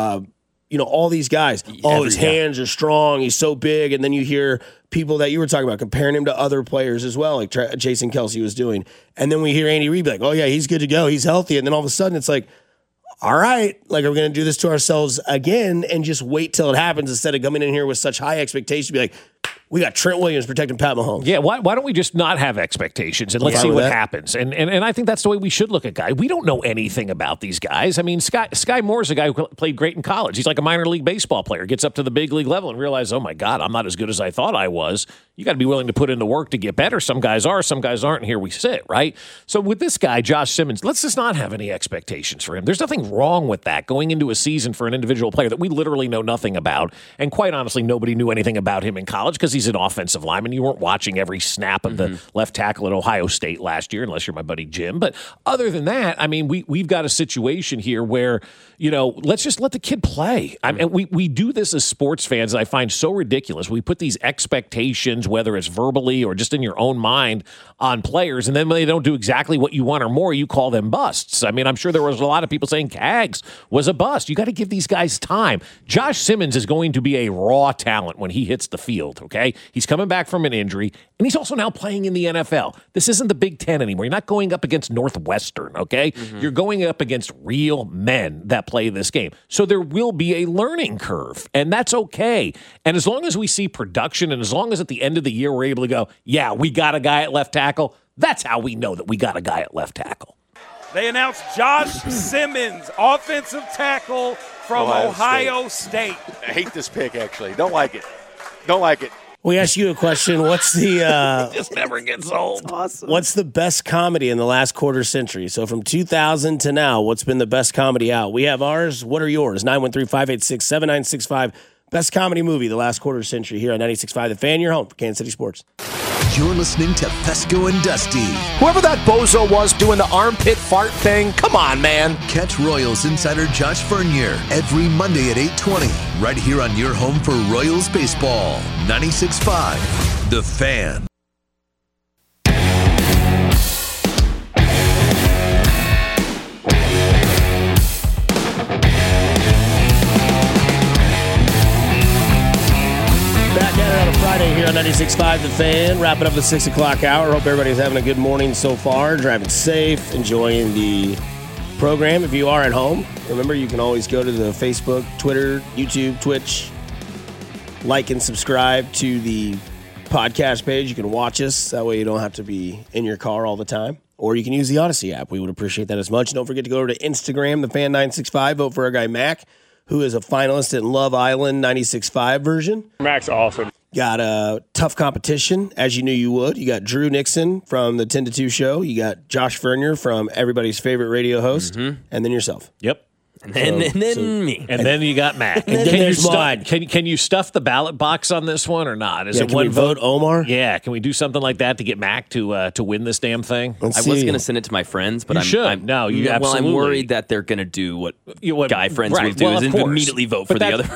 all these guys. His hands are strong. He's so big. And then you hear people that you were talking about comparing him to other players as well, like Jason Kelce was doing. And then we hear Andy Reid be like, oh, yeah, he's good to go. He's healthy. And then all of a sudden it's like, all right, like, are we going to do this to ourselves again and just wait till it happens instead of coming in here with such high expectations? Be like, we got Trent Williams protecting Pat Mahomes. Yeah, why don't we just not have expectations and let's see what happens? And I think that's the way we should look at guys. We don't know anything about these guys. I mean, Sky Moore's a guy who played great in college. He's like a minor league baseball player. Gets up to the big league level and realizes, oh my God, I'm not as good as I thought I was. You got to be willing to put in the work to get better. Some guys are, some guys aren't, and here we sit, right? So with this guy, Josh Simmons, let's just not have any expectations for him. There's nothing wrong with that, going into a season for an individual player that we literally know nothing about. And quite honestly, nobody knew anything about him in college because he's an offensive lineman. You weren't watching every snap of the left tackle at Ohio State last year, unless you're my buddy Jim. But other than that, I mean, we've got a situation here where, let's just let the kid play. I mean, we do this as sports fans that I find so ridiculous. We put these expectations, whether it's verbally or just in your own mind, on players, and then when they don't do exactly what you want or more, you call them busts. I mean, I'm sure there was a lot of people saying Cags was a bust. You got to give these guys time. Josh Simmons is going to be a raw talent when he hits the field, okay? okay? He's coming back from an injury, and he's also now playing in the NFL. This isn't the Big Ten anymore. You're not going up against Northwestern, okay? You're going up against real men that play this game. So there will be a learning curve, and that's okay. And as long as we see production, and as long as at the end of the year we're able to go, yeah, we got a guy at left tackle, that's how we know that we got a guy at left tackle. They announced Josh Simmons, offensive tackle from Ohio State. I hate this pick, actually. Don't like it. Don't like it. We asked you a question. What's the it just never gets old. Awesome. What's the best comedy in the last quarter century? So from 2000 to now, what's been the best comedy out? We have ours. What are yours? 913-586-7965. Best comedy movie the last quarter century here on 96.5 The Fan. Your home for Kansas City Sports. You're listening to Fesco and Dusty. Whoever that bozo was doing the armpit fart thing, come on, man. Catch Royals insider Josh Vernier every Monday at 8:20, right here on your home for Royals baseball. 96.5 The Fan. Friday here on 96.5 The Fan. Wrapping up the 6 o'clock hour. Hope everybody's having a good morning so far. Driving safe, enjoying the program. If you are at home, remember you can always go to the Facebook, Twitter, YouTube, Twitch. Like and subscribe to the podcast page. You can watch us. That way you don't have to be in your car all the time. Or you can use the Odyssey app. We would appreciate that as much. Don't forget to go over to Instagram, The Fan 965. Vote for our guy Mac, who is a finalist in Love Island 96.5 version. Mac's awesome. Got a tough competition, as you knew you would. You got Drew Nixon from the 10 to 2 show. You got Josh Vernier from everybody's favorite radio host. And then yourself. Yep. And then me. And then you got Matt. And then there's mine. Can you stuff the ballot box on this one or not? Is it can one we vote Omar? Yeah. Can we do something like that to get Mac to win this damn thing? I was going to send it to my friends, but you should. No, you absolutely. I'm worried that they're going to do what guy friends will do, is immediately vote for the other.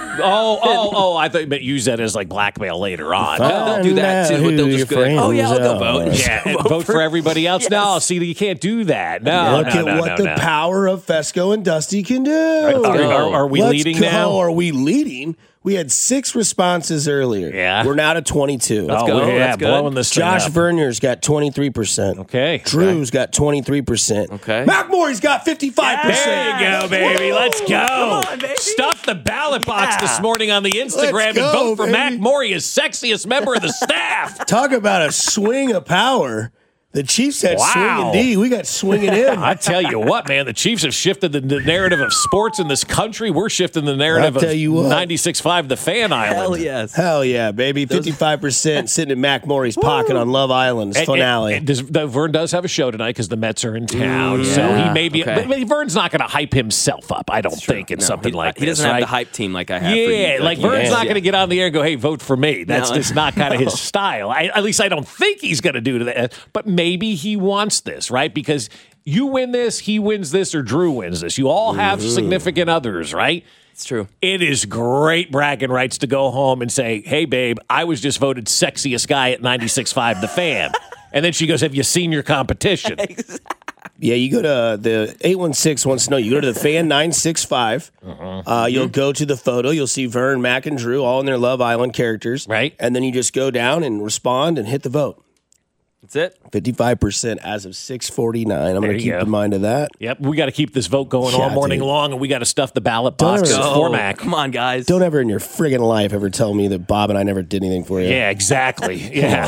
I thought you meant use that as like blackmail later on. They'll do that too. But they'll just go, I'll go vote. Yeah, and vote for everybody else. Yes. No, see, you can't do that. No, Look at what the power of Fesco and Dusty can do. Are we leading now? Are we leading? We had 6 responses earlier. Yeah. We're now to 22. Let's go. Yeah, blowing this thing Josh up. Vernier's got 23%. Okay. Drew's got 23%. Okay. Mac Morey's got 55%. There you go, baby. Let's go. Come on, baby. Stuff the ballot box this morning on the Instagram and vote for Mac Morey as sexiest member of the staff. Talk about a swing of power. The Chiefs had swinging D. We got swinging in. I tell you what, man, the Chiefs have shifted the narrative of sports in this country. We're shifting the narrative of 96.5 The Fan Island. Hell yes. Hell yeah, baby. 55% sitting in Mac Morey's pocket on Love Island's finale. And Vern does have a show tonight because the Mets are in town. So he may be. Okay. But Vern's not going to hype himself up, I don't think, in something like this. He doesn't have the hype team like I have. Yeah, like Vern's not going to get on the air and go, hey, vote for me. That's just not kind of his style. At least I don't think he's going to do that. But maybe he wants this, right? Because you win this, he wins this, or Drew wins this. You all have significant others, right? It's true. It is great bragging rights to go home and say, hey, babe, I was just voted sexiest guy at 96.5 The Fan. And then she goes, have you seen your competition? Yeah, you go to the 816 wants to know. You go to the Fan 965. You'll go to the photo. You'll see Vern, Mac, and Drew all in their Love Island characters. Right. And then you just go down and respond and hit the vote. That's it. 55% as of 6:49. I'm going to keep in mind of that. Yep, we got to keep this vote going all morning long, and we got to stuff the ballot box for Mac. Come on, guys. Don't ever in your friggin' life ever tell me that Bob and I never did anything for you. Yeah, exactly. Yeah.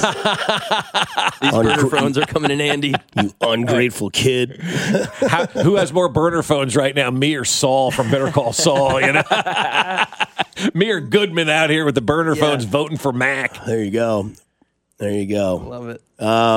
These burner phones are coming in handy. You ungrateful kid. Who has more burner phones right now, me or Saul from Better Call Saul? You know, me or Goodman out here with the burner phones voting for Mac. There you go. There you go. Love it.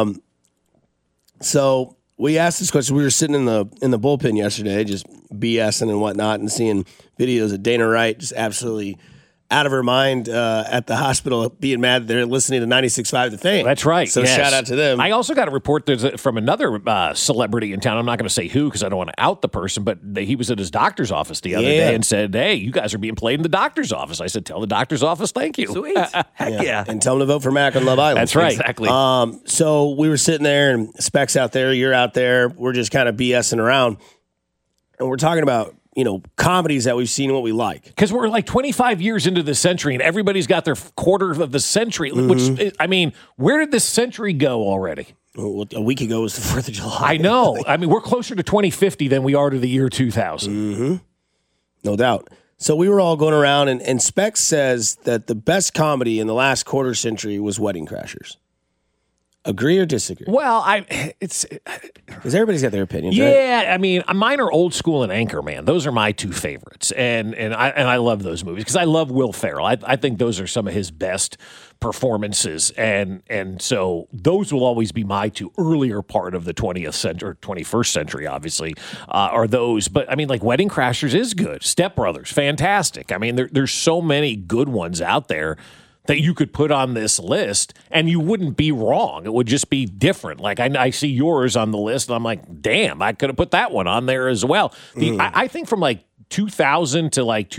So we asked this question. We were sitting in the bullpen yesterday, just BSing and whatnot, and seeing videos of Dana Wright just absolutely out of her mind at the hospital, being mad that they're listening to 96.5 The Fan. That's right. So shout out to them. I also got a report from another celebrity in town. I'm not going to say who because I don't want to out the person, but he was at his doctor's office the other day and said, hey, you guys are being played in the doctor's office. I said, tell the doctor's office thank you. Sweet. Heck yeah. And tell them to vote for Mac on Love Island. That's right. Exactly. So we were sitting there, and Specs out there, you're out there. We're just kind of BSing around. And we're talking about comedies that we've seen and what we like. Because we're like 25 years into the century and everybody's got their quarter of the century, which, I mean, where did this century go already? Well, a week ago was the 4th of July. I know. I mean, we're closer to 2050 than we are to the year 2000. Mm-hmm. No doubt. So we were all going around, and Specs says that the best comedy in the last quarter century was Wedding Crashers. Agree or disagree? Well, because everybody's got their opinions. Yeah, right? I mean, mine are Old School and Anchorman. Those are my two favorites, and I love those movies because I love Will Ferrell. I think those are some of his best performances, and so those will always be my two. Earlier part of the 20th century, or 21st century, obviously, are those. But I mean, like Wedding Crashers is good. Step Brothers, fantastic. I mean, there's so many good ones out there that you could put on this list and you wouldn't be wrong. It would just be different. Like I see yours on the list and I'm like, damn, I could have put that one on there as well. I think from like 2000 to like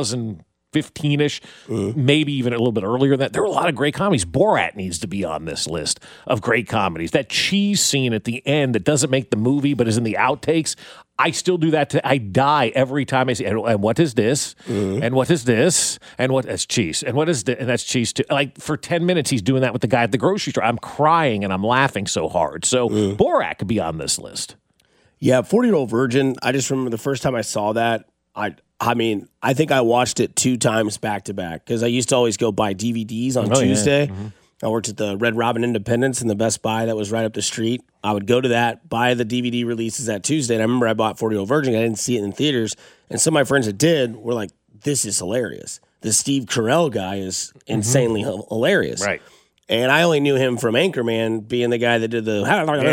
2015-ish, maybe even a little bit earlier than that, there were a lot of great comedies. Borat needs to be on this list of great comedies. That cheese scene at the end that doesn't make the movie but is in the outtakes, I still do that. I die every time I see. And what is this? And what is this? And what is cheese? And what is this? And that's cheese too. Like for 10 minutes, he's doing that with the guy at the grocery store. I'm crying and I'm laughing so hard. So Borat could be on this list. Yeah, 40-Year-Old Virgin. I just remember the first time I saw that. I mean, I think I watched it 2 times back to back because I used to always go buy DVDs on Tuesday. Yeah. Mm-hmm. I worked at the Red Robin Independence in the Best Buy that was right up the street. I would go to that, buy the DVD releases that Tuesday. And I remember I bought 40-Year-Old Virgin. I didn't see it in theaters. And some of my friends that did were like, this is hilarious. The Steve Carell guy is insanely hilarious. Right. And I only knew him from Anchorman, being the guy that did the,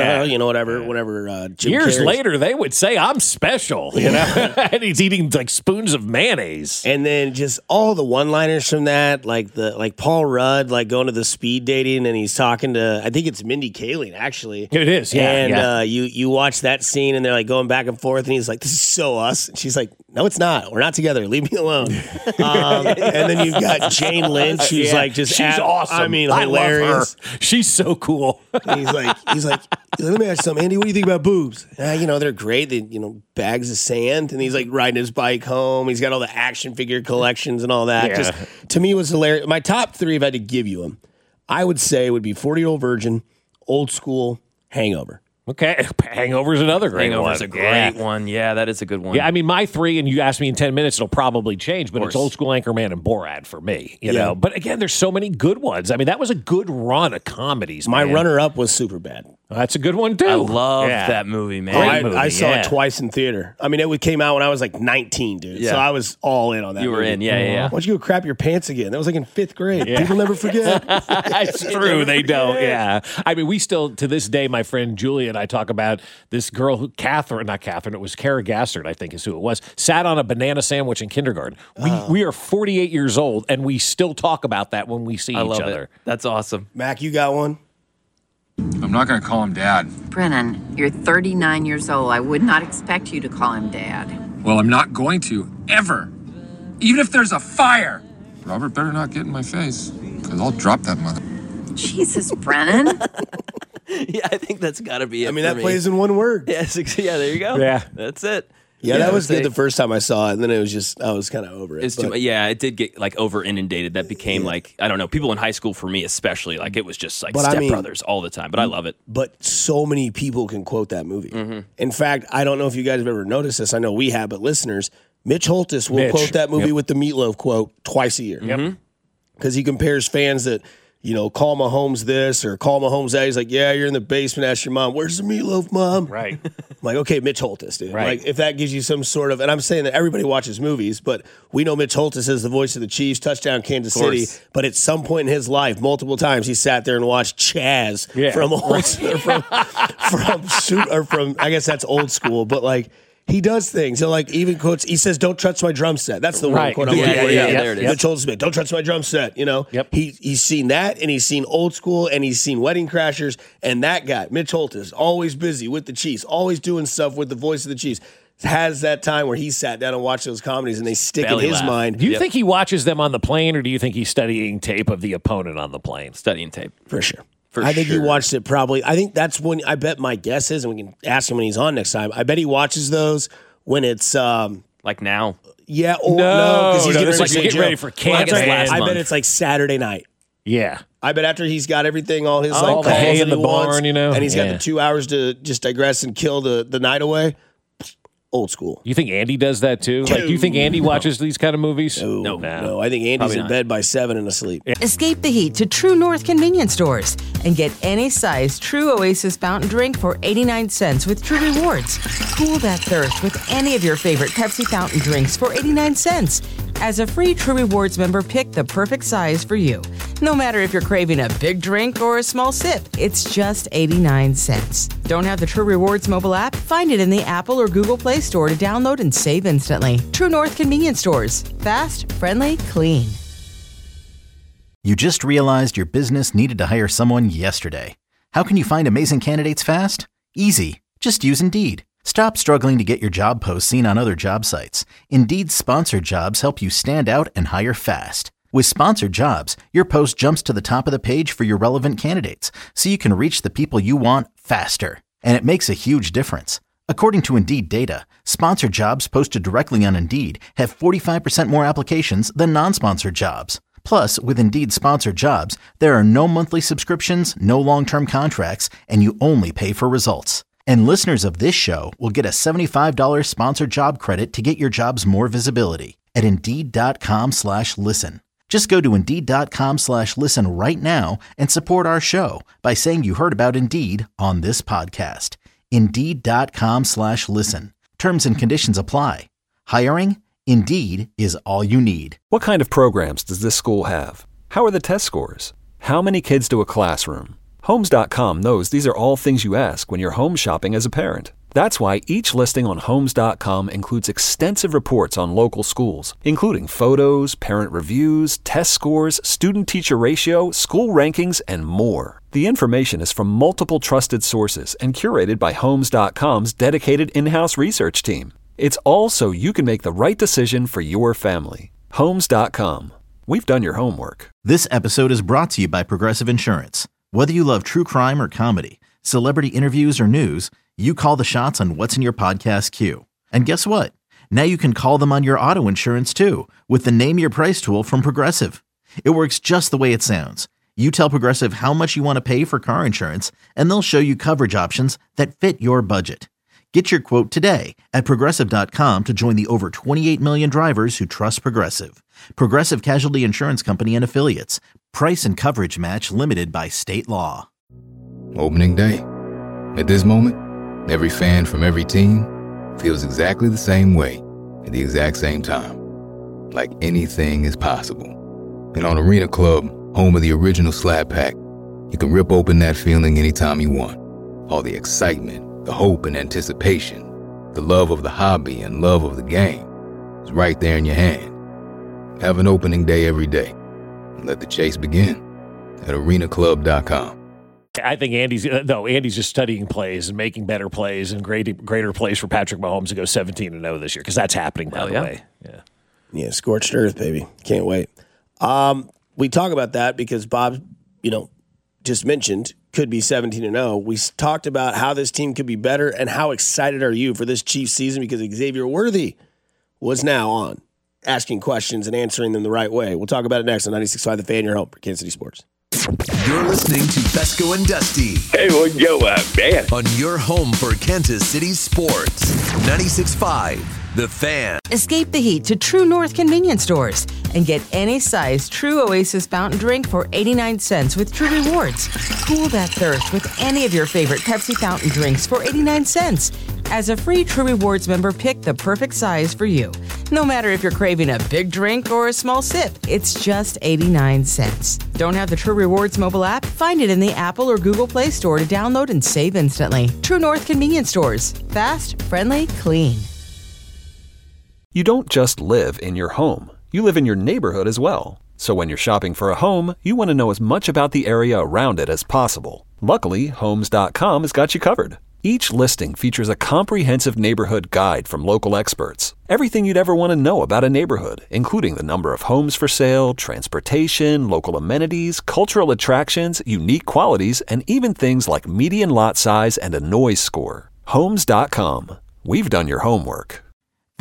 whatever. Jim Years Carrey's. later, they would say, I'm special, and he's eating like spoons of mayonnaise. And then just all the one-liners from that, like Paul Rudd, like going to the speed dating, and he's talking to, I think it's Mindy Kaling, actually. It is, yeah. And you watch that scene, and they're like going back and forth, and he's like, this is so us. And she's like, no, it's not. We're not together. Leave me alone. And then you've got Jane Lynch, who's like just she's awesome. I mean, I hilarious. love her. She's so cool. And he's like, let me ask you something, Andy. What do you think about boobs? They're great. They, bags of sand. And he's like riding his bike home. He's got all the action figure collections and all that. Yeah. Just to me, it was hilarious. My top 3, if I had to give you them, I would say would be 40-Year-Old Virgin, Old School, Hangover. Okay, Hangover's another great one. Hangover's a great one. Yeah, that is a good one. Yeah, I mean, my 3, and you asked me in 10 minutes, it'll probably change, but it's Old School, Anchorman, and Borat for me. You know, but again, there's so many good ones. I mean, that was a good run of comedies. My runner-up was Superbad. That's a good one too. I love that movie, man. I saw it twice in theater. I mean, it came out when I was like 19, dude. Yeah. So I was all in on that. You were in, yeah. Why don't you go crap your pants again? That was like in 5th grade. Yeah. People never forget. It's true, they don't. Yeah, I mean, we still to this day, my friend Julia and I talk about this girl who not Catherine. It was Kara Gassard, I think is who it was. Sat on a banana sandwich in kindergarten. We are 48 years old, and we still talk about that when we see each other. That's awesome. Mac, you got one? I'm not going to call him Dad. Brennan, you're 39 years old. I would not expect you to call him Dad. Well, I'm not going to, ever. Even if there's a fire. Robert better not get in my face, because I'll drop that mother. Jesus, Brennan. Yeah, I think that's got to be it. I mean, that plays in one word. Yeah, there you go. Yeah. That's it. Yeah, that was good the first time I saw it, and then it was just, I was kind of over it. It did get like over inundated. That became like, I don't know, people in high school for me especially, like it was just like Step Brothers all the time, but I love it. But so many people can quote that movie. Mm-hmm. In fact, I don't know if you guys have ever noticed this. I know we have, but listeners, Mitch Holthus will quote that movie with the Meatloaf quote twice a year. Yep. Because he compares fans that, call Mahomes this or call Mahomes that. He's like, yeah, you're in the basement, ask your mom, where's the Meatloaf, Mom? Right. I'm like, okay, Mitch Holthus, dude. Right. Like, if that gives you some sort of, and I'm saying that everybody watches movies, but we know Mitch Holthus is the voice of the Chiefs, touchdown Kansas City, but at some point in his life, multiple times, he sat there and watched Chaz from I guess that's Old School, but like, he does things. He'll even quotes. He says, "Don't touch my drum set." That's the one quote I'm looking for. There it is. Mitch Holthus, "Don't touch my drum set." Yep. He's seen that, and he's seen Old School, and he's seen Wedding Crashers, and that guy, Mitch Holthus, always busy with the Chiefs, always doing stuff with the voice of the Chiefs. Has that time where he sat down and watched those comedies, and they stick in his mind. Do you think he watches them on the plane, or do you think he's studying tape of the opponent on the plane? Studying tape for sure. I think he watched it probably. I think that's when. I bet my guess is, and we can ask him when he's on next time. I bet he watches those when it's Like now? Yeah, or no, because he's getting ready for camp. I bet it's like Saturday night. Yeah. I bet after he's got everything, all his all the hay in the barn, and he's got the 2 hours to just digress and kill the night away. Old school. You think Andy does that too? Like, do you think Andy watches these kind of movies? No. I think Andy's in bed by 7 and asleep. Escape the heat to True North convenience stores and get any size True Oasis fountain drink for 89 cents with True Rewards. Cool that thirst with any of your favorite Pepsi fountain drinks for 89 cents. As a free True Rewards member, pick the perfect size for you. No matter if you're craving a big drink or a small sip, it's just 89 cents. Don't have the True Rewards mobile app? Find it in the Apple or Google Play Store to download and save instantly. True North convenience stores. Fast, friendly, clean. You just realized your business needed to hire someone yesterday. How can you find amazing candidates fast? Easy. Just use Indeed. Stop struggling to get your job posts seen on other job sites. Indeed's sponsored jobs help you stand out and hire fast. With sponsored jobs, your post jumps to the top of the page for your relevant candidates, so you can reach the people you want faster. And it makes a huge difference. According to Indeed data, sponsored jobs posted directly on Indeed have 45% more applications than non-sponsored jobs. Plus, with Indeed sponsored jobs, there are no monthly subscriptions, no long-term contracts, and you only pay for results. And listeners of this show will get a $75 sponsored job credit to get your jobs more visibility at Indeed.com/listen. Just go to Indeed.com/listen right now and support our show by saying you heard about Indeed on this podcast. Indeed.com/listen. Terms and conditions apply. Hiring? Indeed is all you need. What kind of programs does this school have? How are the test scores? How many kids do a classroom? Homes.com knows these are all things you ask when you're home shopping as a parent. That's why each listing on Homes.com includes extensive reports on local schools, including photos, parent reviews, test scores, student-teacher ratio, school rankings, and more. The information is from multiple trusted sources and curated by Homes.com's dedicated in-house research team. It's all so you can make the right decision for your family. Homes.com. We've done your homework. This episode is brought to you by Progressive Insurance. Whether you love true crime or comedy, celebrity interviews or news, you call the shots on what's in your podcast queue. And guess what? Now you can call them on your auto insurance too with the Name Your Price tool from Progressive. It works just the way it sounds. You tell Progressive how much you want to pay for car insurance, and they'll show you coverage options that fit your budget. Get your quote today at Progressive.com to join the over 28 million drivers who trust Progressive. Progressive Casualty Insurance Company and Affiliates. Price and coverage match limited by state law. Opening day. At this moment, every fan from every team feels exactly the same way at the exact same time. Like anything is possible. And on Arena Club, home of the original Slab Pack, you can rip open that feeling anytime you want. All the excitement, the hope and anticipation, the love of the hobby and love of the game is right there in your hand. Have an opening day every day. Let the chase begin at arenaclub.com. I think Andy's just studying plays and making better plays and greater plays for Patrick Mahomes to go 17-0 this year, because that's happening, by the way. Yeah, scorched earth, baby. Can't wait. We talk about that because Bob, just mentioned could be 17-0. We talked about how this team could be better, and how excited are you for this Chiefs season, because Xavier Worthy was now on, asking questions and answering them the right way. We'll talk about it next on 96.5 The Fan, your home for Kansas City Sports. You're listening to Fesco and Dusty. Hey, what yo, man? On your home for Kansas City sports. 96.5 The Fan. Escape the heat to True North convenience stores and get any size True Oasis fountain drink for 89 cents with True Rewards. Cool that thirst with any of your favorite Pepsi fountain drinks for 89 cents. As a free True Rewards member, pick the perfect size for you. No matter if you're craving a big drink or a small sip, it's just 89 cents. Don't have the True Rewards mobile app? Find it in the Apple or Google Play Store to download and save instantly. True North convenience stores. Fast, friendly, clean. You don't just live in your home. You live in your neighborhood as well. So when you're shopping for a home, you want to know as much about the area around it as possible. Luckily, Homes.com has got you covered. Each listing features a comprehensive neighborhood guide from local experts. Everything you'd ever want to know about a neighborhood, including the number of homes for sale, transportation, local amenities, cultural attractions, unique qualities, and even things like median lot size and a noise score. Homes.com. We've done your homework.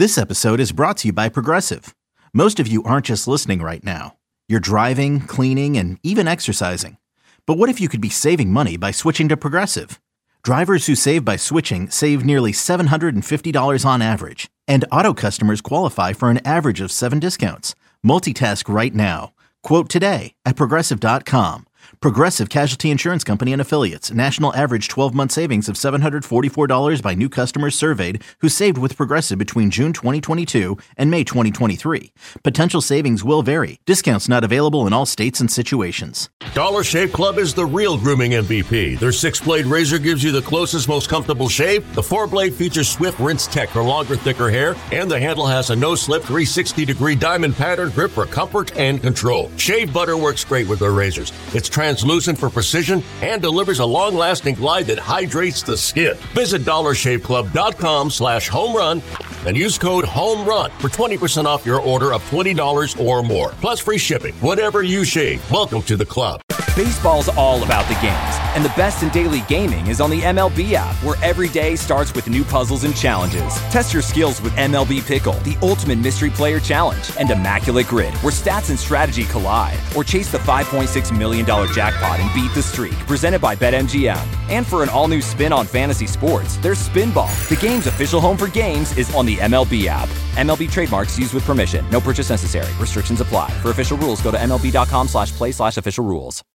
This episode is brought to you by Progressive. Most of you aren't just listening right now. You're driving, cleaning, and even exercising. But what if you could be saving money by switching to Progressive? Drivers who save by switching save nearly $750 on average. And auto customers qualify for an average of 7 discounts. Multitask right now. Quote today at Progressive.com. Progressive Casualty Insurance Company and Affiliates. National average 12-month savings of $744 by new customers surveyed who saved with Progressive between June 2022 and May 2023. Potential savings will vary. Discounts not available in all states and situations. Dollar Shave Club is the real grooming MVP. Their 6-blade razor gives you the closest, most comfortable shave. The 4-blade features swift rinse tech for longer, thicker hair. And the handle has a no-slip 360-degree diamond pattern grip for comfort and control. Shave butter works great with their razors. It's translucent for precision and delivers a long-lasting glide that hydrates the skin. Visit dollarshaveclub.com/homerun and use code HOMERUN for 20% off your order of $20 or more. Plus free shipping. Whatever you shave, welcome to the club. Baseball's all about the games, and the best in daily gaming is on the MLB app, where every day starts with new puzzles and challenges. Test your skills with MLB Pickle, the ultimate mystery player challenge, and Immaculate Grid, where stats and strategy collide. Or chase the $5.6 million jackpot and beat the streak, presented by BetMGM. And for an all-new spin on fantasy sports, there's Spinball. The game's official home for games is on the MLB app. MLB trademarks used with permission. No purchase necessary. Restrictions apply. For official rules, go to MLB.com/play/official rules.